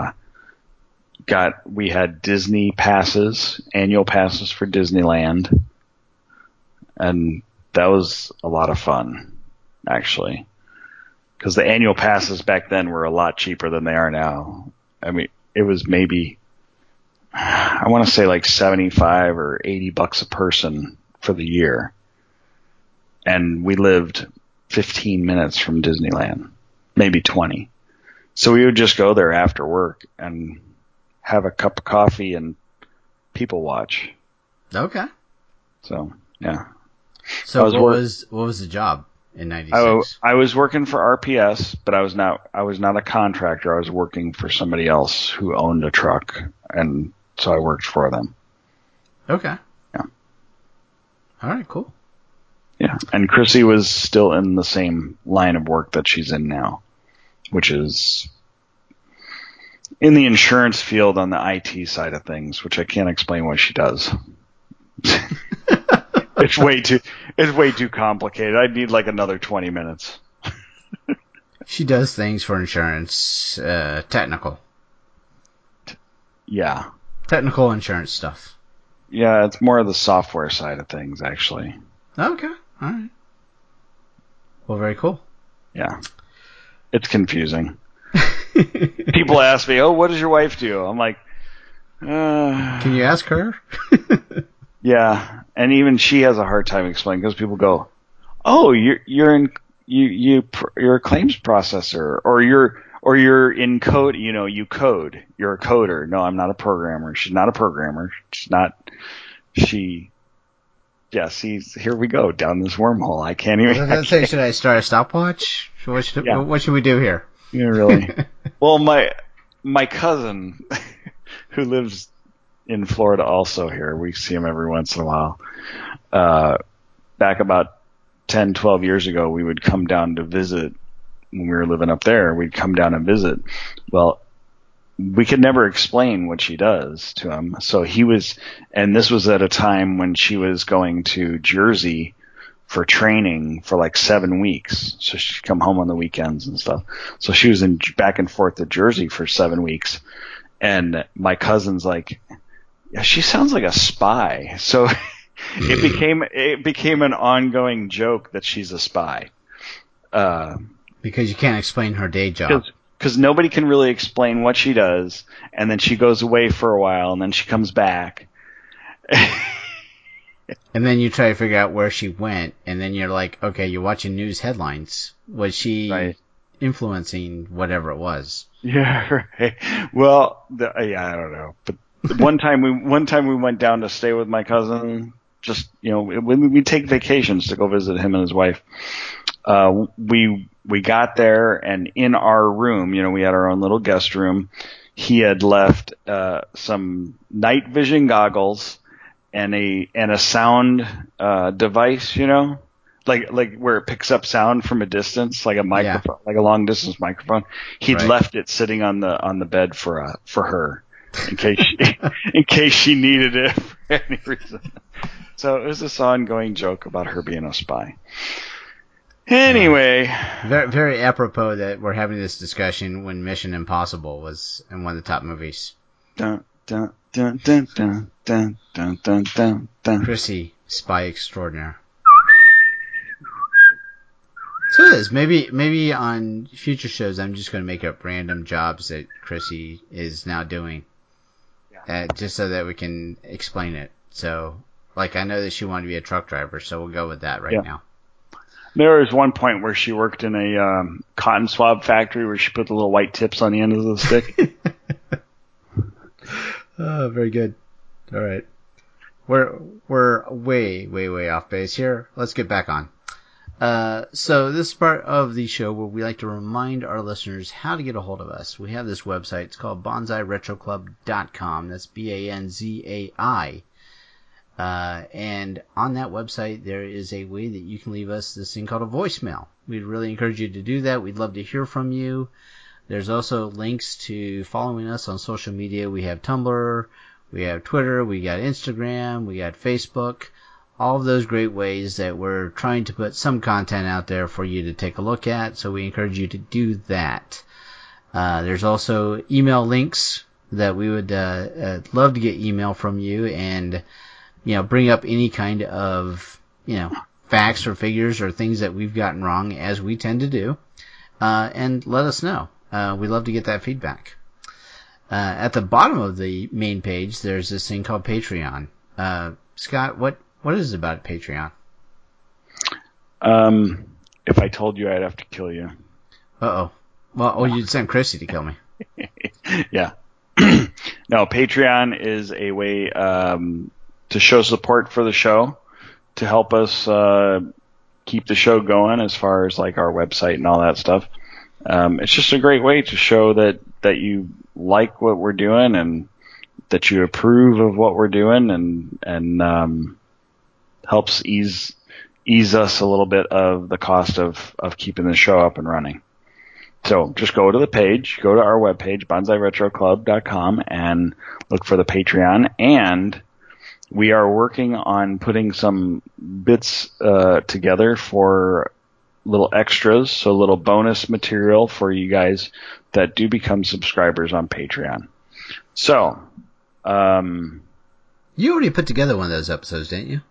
We had Disney passes, annual passes for Disneyland. And that was a lot of fun, actually. Because the annual passes back then were a lot cheaper than they are now. I mean, it was maybe, I want to say like 75 or 80 bucks a person for the year. And we lived 15 minutes from Disneyland, maybe 20. So we would just go there after work and have a cup of coffee and people watch. Okay. So, yeah. So what was the job in 96? I was working for RPS, but I was not a contractor. I was working for somebody else who owned a truck, and so I worked for them. Okay. Yeah. All right, cool. Yeah, and Chrissy was still in the same line of work that she's in now, which is in the insurance field on the IT side of things, which I can't explain what she does. It's way too complicated. I'd need like another 20 minutes. She does things for insurance, technical. Yeah. Technical insurance stuff. Yeah, it's more of the software side of things, actually. Okay. All right. Well, very cool. Yeah. It's confusing. People ask me, "Oh, what does your wife do?" I'm like, Can you ask her? Yeah, and even she has a hard time explaining because people go, "Oh, you're a claims processor, or you're in code. You code. You're a coder." No, I'm not a programmer. She's not a programmer. She's not. Yeah, see, here we go down this wormhole. I can't even. Let's say, should I start a stopwatch? What should we do here? Yeah, really. Well, my cousin who lives in Florida also here, we see him every once in a while. Back about 10, 12 years ago, we would come down to visit when we were living up there. We'd come down and visit. Well, we could never explain what she does to him. So and this was at a time when she was going to Jersey for training for like 7 weeks. So she'd come home on the weekends and stuff. So she was back and forth to Jersey for 7 weeks. And my cousin's like, yeah, she sounds like a spy. So it became an ongoing joke that she's a spy. Because you can't explain her day job. Because nobody can really explain what she does, and then she goes away for a while, and then she comes back. And then you try to figure out where she went, and then you're like, okay, you're watching news headlines. Was she influencing whatever it was. Yeah, right. Well, I don't know. But one time we went down to stay with my cousin. Just when we take vacations to go visit him and his wife. We got there, and in our room, we had our own little guest room. He had left some night vision goggles and a sound device, like where it picks up sound from a distance, like a microphone, like a long distance microphone. He'd left it sitting on the bed for her in case she needed it for any reason. So it was this ongoing joke about her being a spy. Anyway, very, very apropos that we're having this discussion when Mission Impossible was in one of the top movies. Dun, dun, dun, dun, dun, dun, dun, dun, dun, dun. Chrissy, spy extraordinaire. So it is. Maybe on future shows I'm just going to make up random jobs that Chrissy is now doing, just so that we can explain it. So, like, I know that she wanted to be a truck driver, so we'll go with that now. There was one point where she worked in a cotton swab factory where she put the little white tips on the end of the stick. Oh, very good. All right. We're way off base here. Let's get back on. So this is part of the show where we like to remind our listeners how to get a hold of us. We have this website. It's called BonsaiRetroClub.com. That's BANZAI. And on that website, there is a way that you can leave us this thing called a voicemail. We'd really encourage you to do that. We'd love to hear from you. There's also links to following us on social media. We have Tumblr, we have Twitter, we got Instagram, we got Facebook. All of those great ways that we're trying to put some content out there for you to take a look at. So we encourage you to do that. There's also email links that we would love to get email from you and bring up any kind of, facts or figures or things that we've gotten wrong, as we tend to do, and let us know. We love to get that feedback. At the bottom of the main page, there's this thing called Patreon. Scott, what is it about Patreon? If I told you, I'd have to kill you. Uh-oh. Well, you'd send Chrissy to kill me. Yeah. No, Patreon is a way to show support for the show, to help us keep the show going as far as like our website and all that stuff. It's just a great way to show that you like what we're doing and that you approve of what we're doing, and helps ease us a little bit of the cost of keeping the show up and running. So just go to the page, go to our webpage, BonsaiRetroClub.com, and look for the Patreon. And we are working on putting some bits together for little extras, so little bonus material for you guys that do become subscribers on Patreon. So, you already put together one of those episodes, didn't you?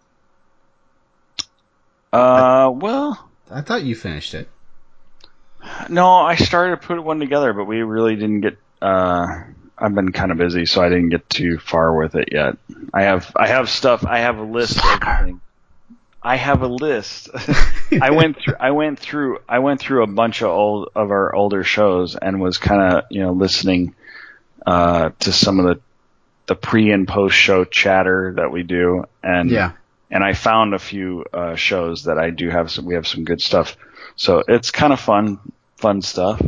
Well, I thought you finished it. No, I started to put one together, but we really didn't get. I've been kind of busy, so I didn't get too far with it yet. I have stuff. I have a list of everything. I have a list. I went through a bunch of our older shows and was kind of listening to some of the pre and post show chatter that we do, and I found a few shows that I do have we have some good stuff. So it's kind of fun stuff.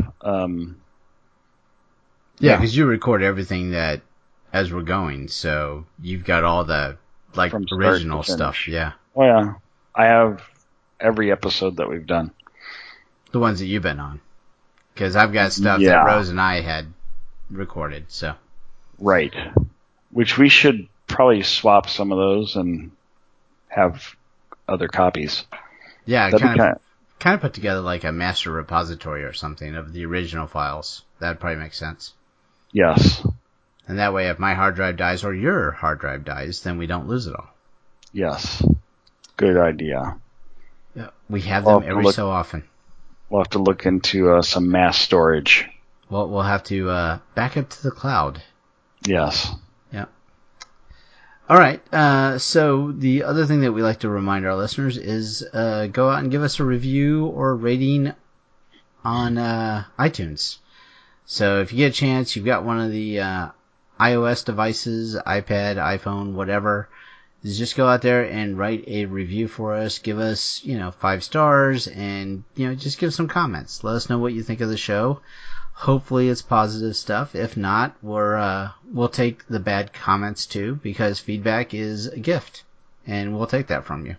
Yeah, because you record everything that as we're going, so you've got all the original stuff. Yeah. Oh yeah, I have every episode that we've done. The ones that you've been on, because I've got stuff that Rose and I had recorded. So. Right. Which we should probably swap some of those and have other copies. Yeah, kind of put together like a master repository or something of the original files. That would probably make sense. Yes. And that way, if my hard drive dies or your hard drive dies, then we don't lose it all. Yes. Good idea. Yeah, we have them every so often. We'll have to look into some mass storage. Well, we'll have to back up to the cloud. Yes. Yeah. All right. So the other thing that we like to remind our listeners is go out and give us a review or rating on iTunes. So if you get a chance, you've got one of the iOS devices, iPad, iPhone, whatever, just go out there and write a review for us. Give us, 5 stars, and, just give some comments. Let us know what you think of the show. Hopefully it's positive stuff. If not, we'll take the bad comments too, because feedback is a gift, and we'll take that from you.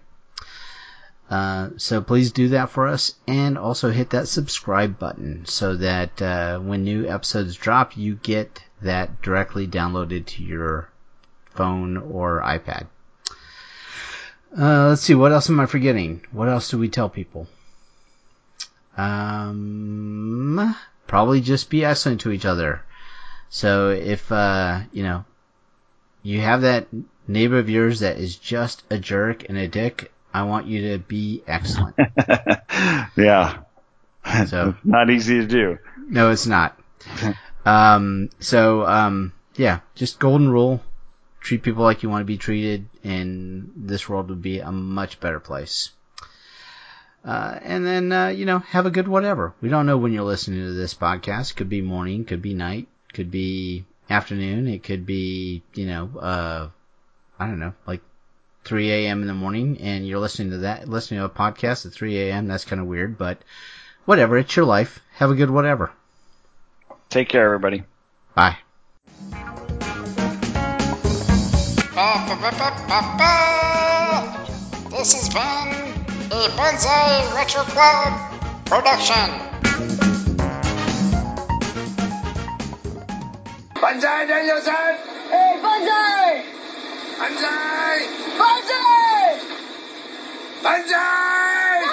So please do that for us, and also hit that subscribe button so that when new episodes drop, you get that directly downloaded to your phone or iPad. Let's see, what else am I forgetting? What else do we tell people? Probably just be excellent to each other. So if, you have that neighbor of yours that is just a jerk and a dick, I want you to be excellent. Yeah. So not easy to do. No, it's not. Just golden rule. Treat people like you want to be treated, and this world would be a much better place. And then, have a good whatever. We don't know when you're listening to this podcast. Could be morning, could be night, could be afternoon. It could be, I don't know, like 3 a.m. in the morning, and you're listening to a podcast at 3 a.m. That's kind of weird, but whatever. It's your life. Have a good whatever. Take care, everybody. Bye. This has been a Bonsai Retro Club production. Bonsai Danielson! Hey, Bonsai! Bonsai! Bonsai!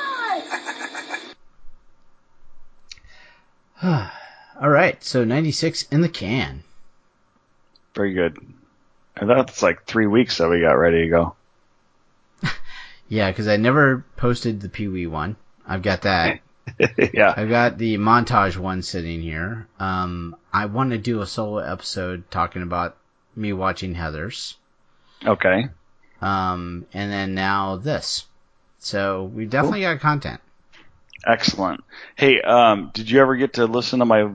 Bonsai! All right, so 96 in the can. Very good. And that's like 3 weeks that we got ready to go. Yeah, because I never posted the Pee Wee one. I've got that. Yeah. I've got the montage one sitting here. I want to do a solo episode talking about me watching Heathers. Okay. And then now this. So we definitely got content. Excellent. Hey, did you ever get to listen to my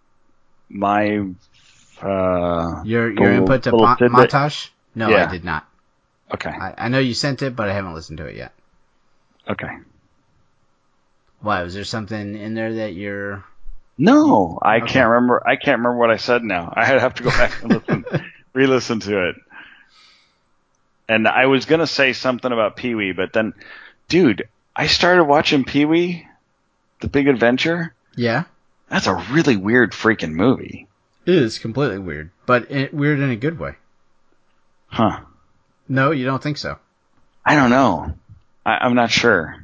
your input to montage? No, yeah. I did not. Okay. I know you sent it, but I haven't listened to it yet. Okay. Why? Was there something in there that you're... No, I can't remember. I can't remember what I said now. I have to go back and re-listen to it. And I was going to say something about Pee-wee, but then, dude, I started watching Pee-wee, The Big Adventure. Yeah? That's a really weird freaking movie. It is completely weird, but weird in a good way. Huh. No, you don't think so? I don't know. I'm not sure.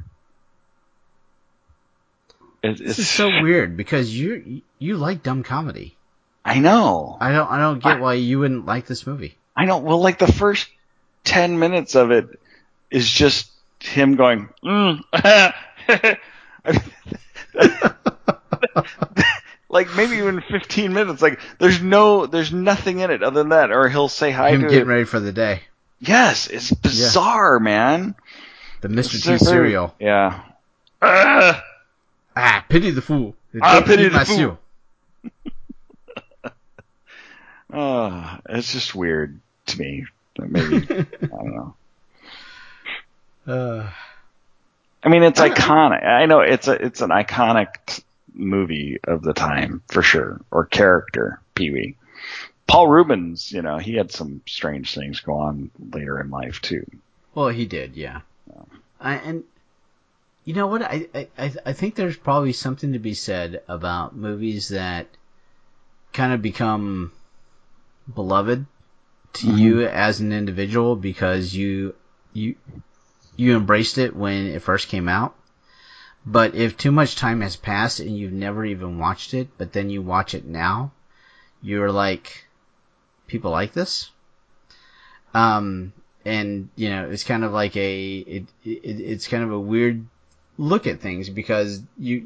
This is so weird because you like dumb comedy. I know. I don't get why you wouldn't like this movie. I know. Well, like the first 10 minutes of it is just him going, like maybe even 15 minutes. Like there's nothing in it other than that. Or he'll say hi to him getting ready for the day. Yes, it's bizarre, man. The Mr. T cereal. Yeah. Pity the fool. Pity the fool. It's just weird to me. Maybe I don't know. I mean, it's iconic. I know it's an iconic movie of the time for sure, or character, Pee-wee. Paul Rubens, he had some strange things go on later in life too. Well, he did, yeah. And you know what? I think there's probably something to be said about movies that kind of become beloved to you as an individual because you embraced it when it first came out. But if too much time has passed and you've never even watched it, but then you watch it now, you're like, people like this? And, it's kind of like it's kind of a weird look at things because in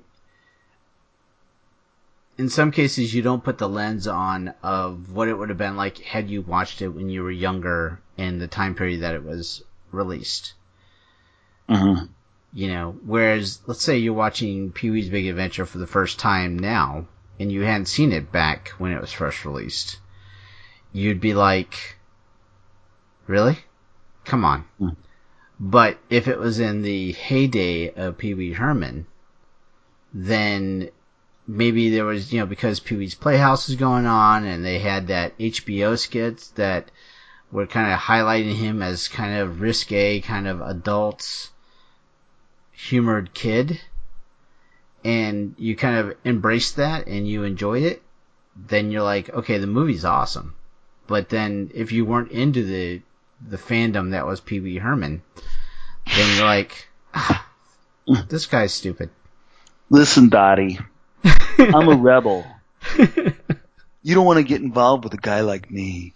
some cases you don't put the lens on of what it would have been like had you watched it when you were younger in the time period that it was released. Mm-hmm. You know, whereas let's say you're watching Pee-wee's Big Adventure for the first time now, and you hadn't seen it back when it was first released, you'd be like, really? Come on. But if it was in the heyday of Pee Wee Herman, then maybe there was, you know, because Pee Wee's Playhouse was going on and they had that HBO skits that were kind of highlighting him as kind of risque, kind of adult, humored kid, and you kind of embraced that and you enjoyed it, then you're like, okay, the movie's awesome. But then if you weren't into the fandom that was Pee Wee Herman, then you're like, this guy's stupid. Listen, Dottie, I'm a rebel. You don't want to get involved with a guy like me.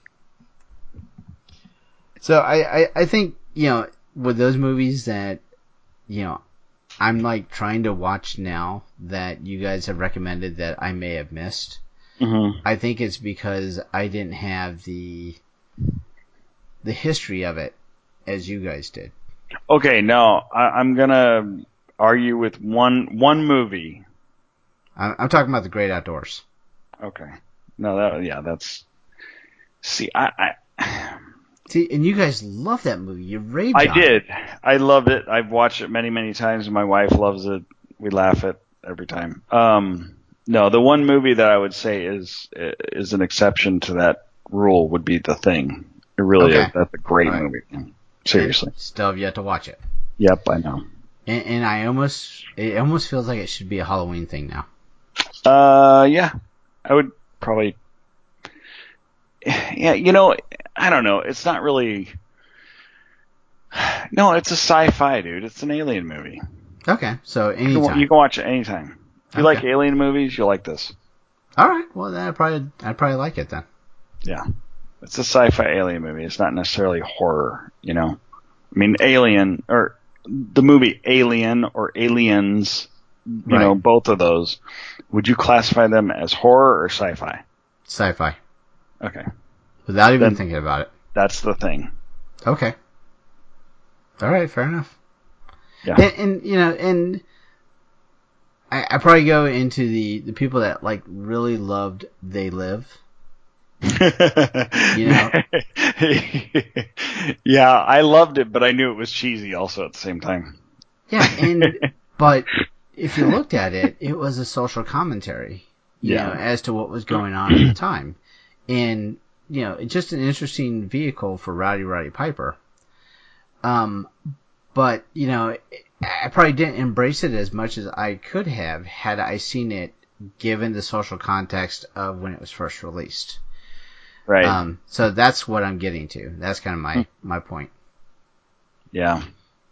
So I think, you know, with those movies that, you know, I'm like trying to watch now that you guys have recommended that I may have missed, I think it's because I didn't have the history of it as you guys did. Okay, no, I'm gonna argue with one movie. I'm talking about The Great Outdoors. Okay. No, that's... See, See, and you guys love that movie. You raved on it. I did. I loved it. I've watched it many, many times. My wife loves it. We laugh at every time. No, the one movie that I would say is an exception to that rule would be The Thing. It really is. That's a great movie. Seriously. And still have yet to watch it. Yep, I know. And it almost feels like it should be a Halloween thing now. Yeah. I would probably... Yeah, you know, I don't know. It's not really... No, it's a sci-fi, dude. It's an alien movie. Okay, so anytime. You can watch it anytime. If you like alien movies, you'll like this. All right. Well, then I'd probably like it then. Yeah. It's a sci-fi alien movie. It's not necessarily horror, you know? I mean, Alien, or the movie Alien or Aliens, you know, both of those. Would you classify them as horror or sci-fi? Sci-fi. Okay. Without even thinking about it. That's The Thing. Okay. All right, fair enough. Yeah. And you know, and I probably go into the people that like really loved They Live. You know? Yeah, I loved it, but I knew it was cheesy also at the same time. Yeah, but if you looked at it, it was a social commentary, you know, as to what was going on at the time. And, you know, it's just an interesting vehicle for Roddy Piper. But, you know, I probably didn't embrace it as much as I could have had I seen it given the social context of when it was first released. Right. So that's what I'm getting to. That's kind of my point. Yeah.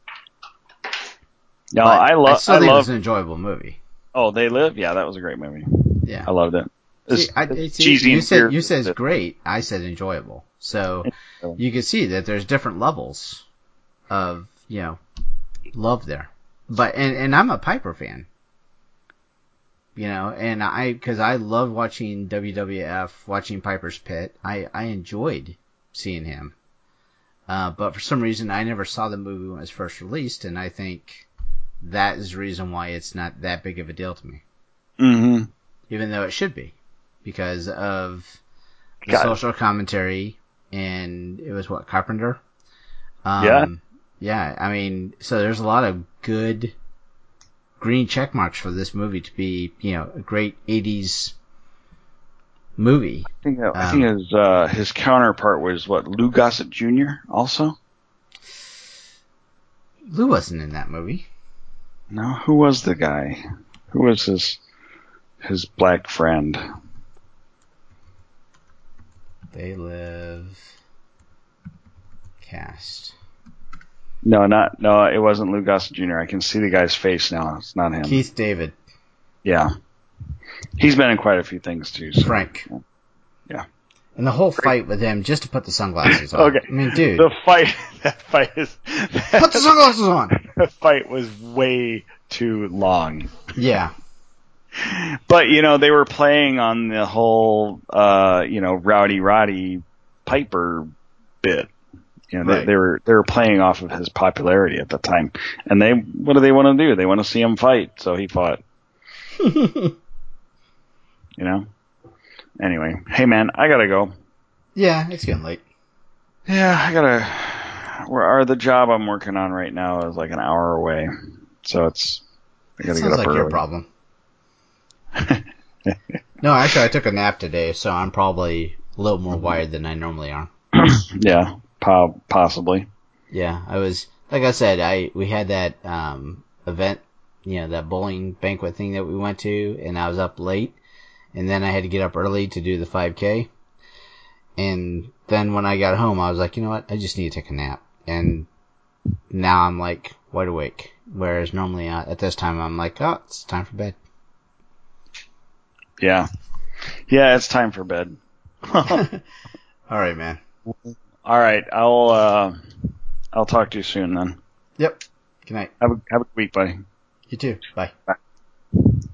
No, but I still think it was an enjoyable movie. Oh, They Live? Yeah, that was a great movie. Yeah. I loved it. See, cheesy. You said it's great. I said enjoyable. So you can see that there's different levels of, you know, love there. But and I'm a Piper fan. You know, and because I love watching WWF, watching Piper's Pit. I enjoyed seeing him. But for some reason, I never saw the movie when it was first released, and I think that is the reason why it's not that big of a deal to me. Mm-hmm. Even though it should be, because of the social commentary, and it was Carpenter? Yeah. Yeah, I mean, so there's a lot of good green check marks for this movie to be, you know, a great 80s movie. I think his counterpart was Lou Gossett Jr. also? Lou wasn't in that movie. No, who was the guy? Who was his black friend? They Live cast. No, it wasn't Lou Gossett Jr. I can see the guy's face now. It's not him. Keith David. Yeah. He's been in quite a few things too. So. Frank. Yeah. And the whole fight with him just to put the sunglasses on. Okay. I mean, dude. That fight is... Put the sunglasses on! The fight was way too long. Yeah. But, you know, they were playing on the whole, you know, Rowdy Piper bit. You know, they were playing off of his popularity at the time. And what do they want to do? They want to see him fight, so he fought. You know? Anyway, hey man, I gotta go. Yeah, it's getting late. Yeah, the job I'm working on right now is like an hour away. So I gotta get up early. Your problem. No, actually, I took a nap today, so I'm probably a little more wired than I normally am. Yeah, possibly. Yeah, I was, like I said, we had that event, that bowling banquet thing that we went to, and I was up late, and then I had to get up early to do the 5K. And then when I got home, I was like, you know what, I just need to take a nap. And now I'm like wide awake, whereas normally at this time I'm like, oh, it's time for bed. Yeah, it's time for bed. All right, man. All right, I'll talk to you soon then. Yep. Good night. Have a good week, buddy. You too. Bye. Bye.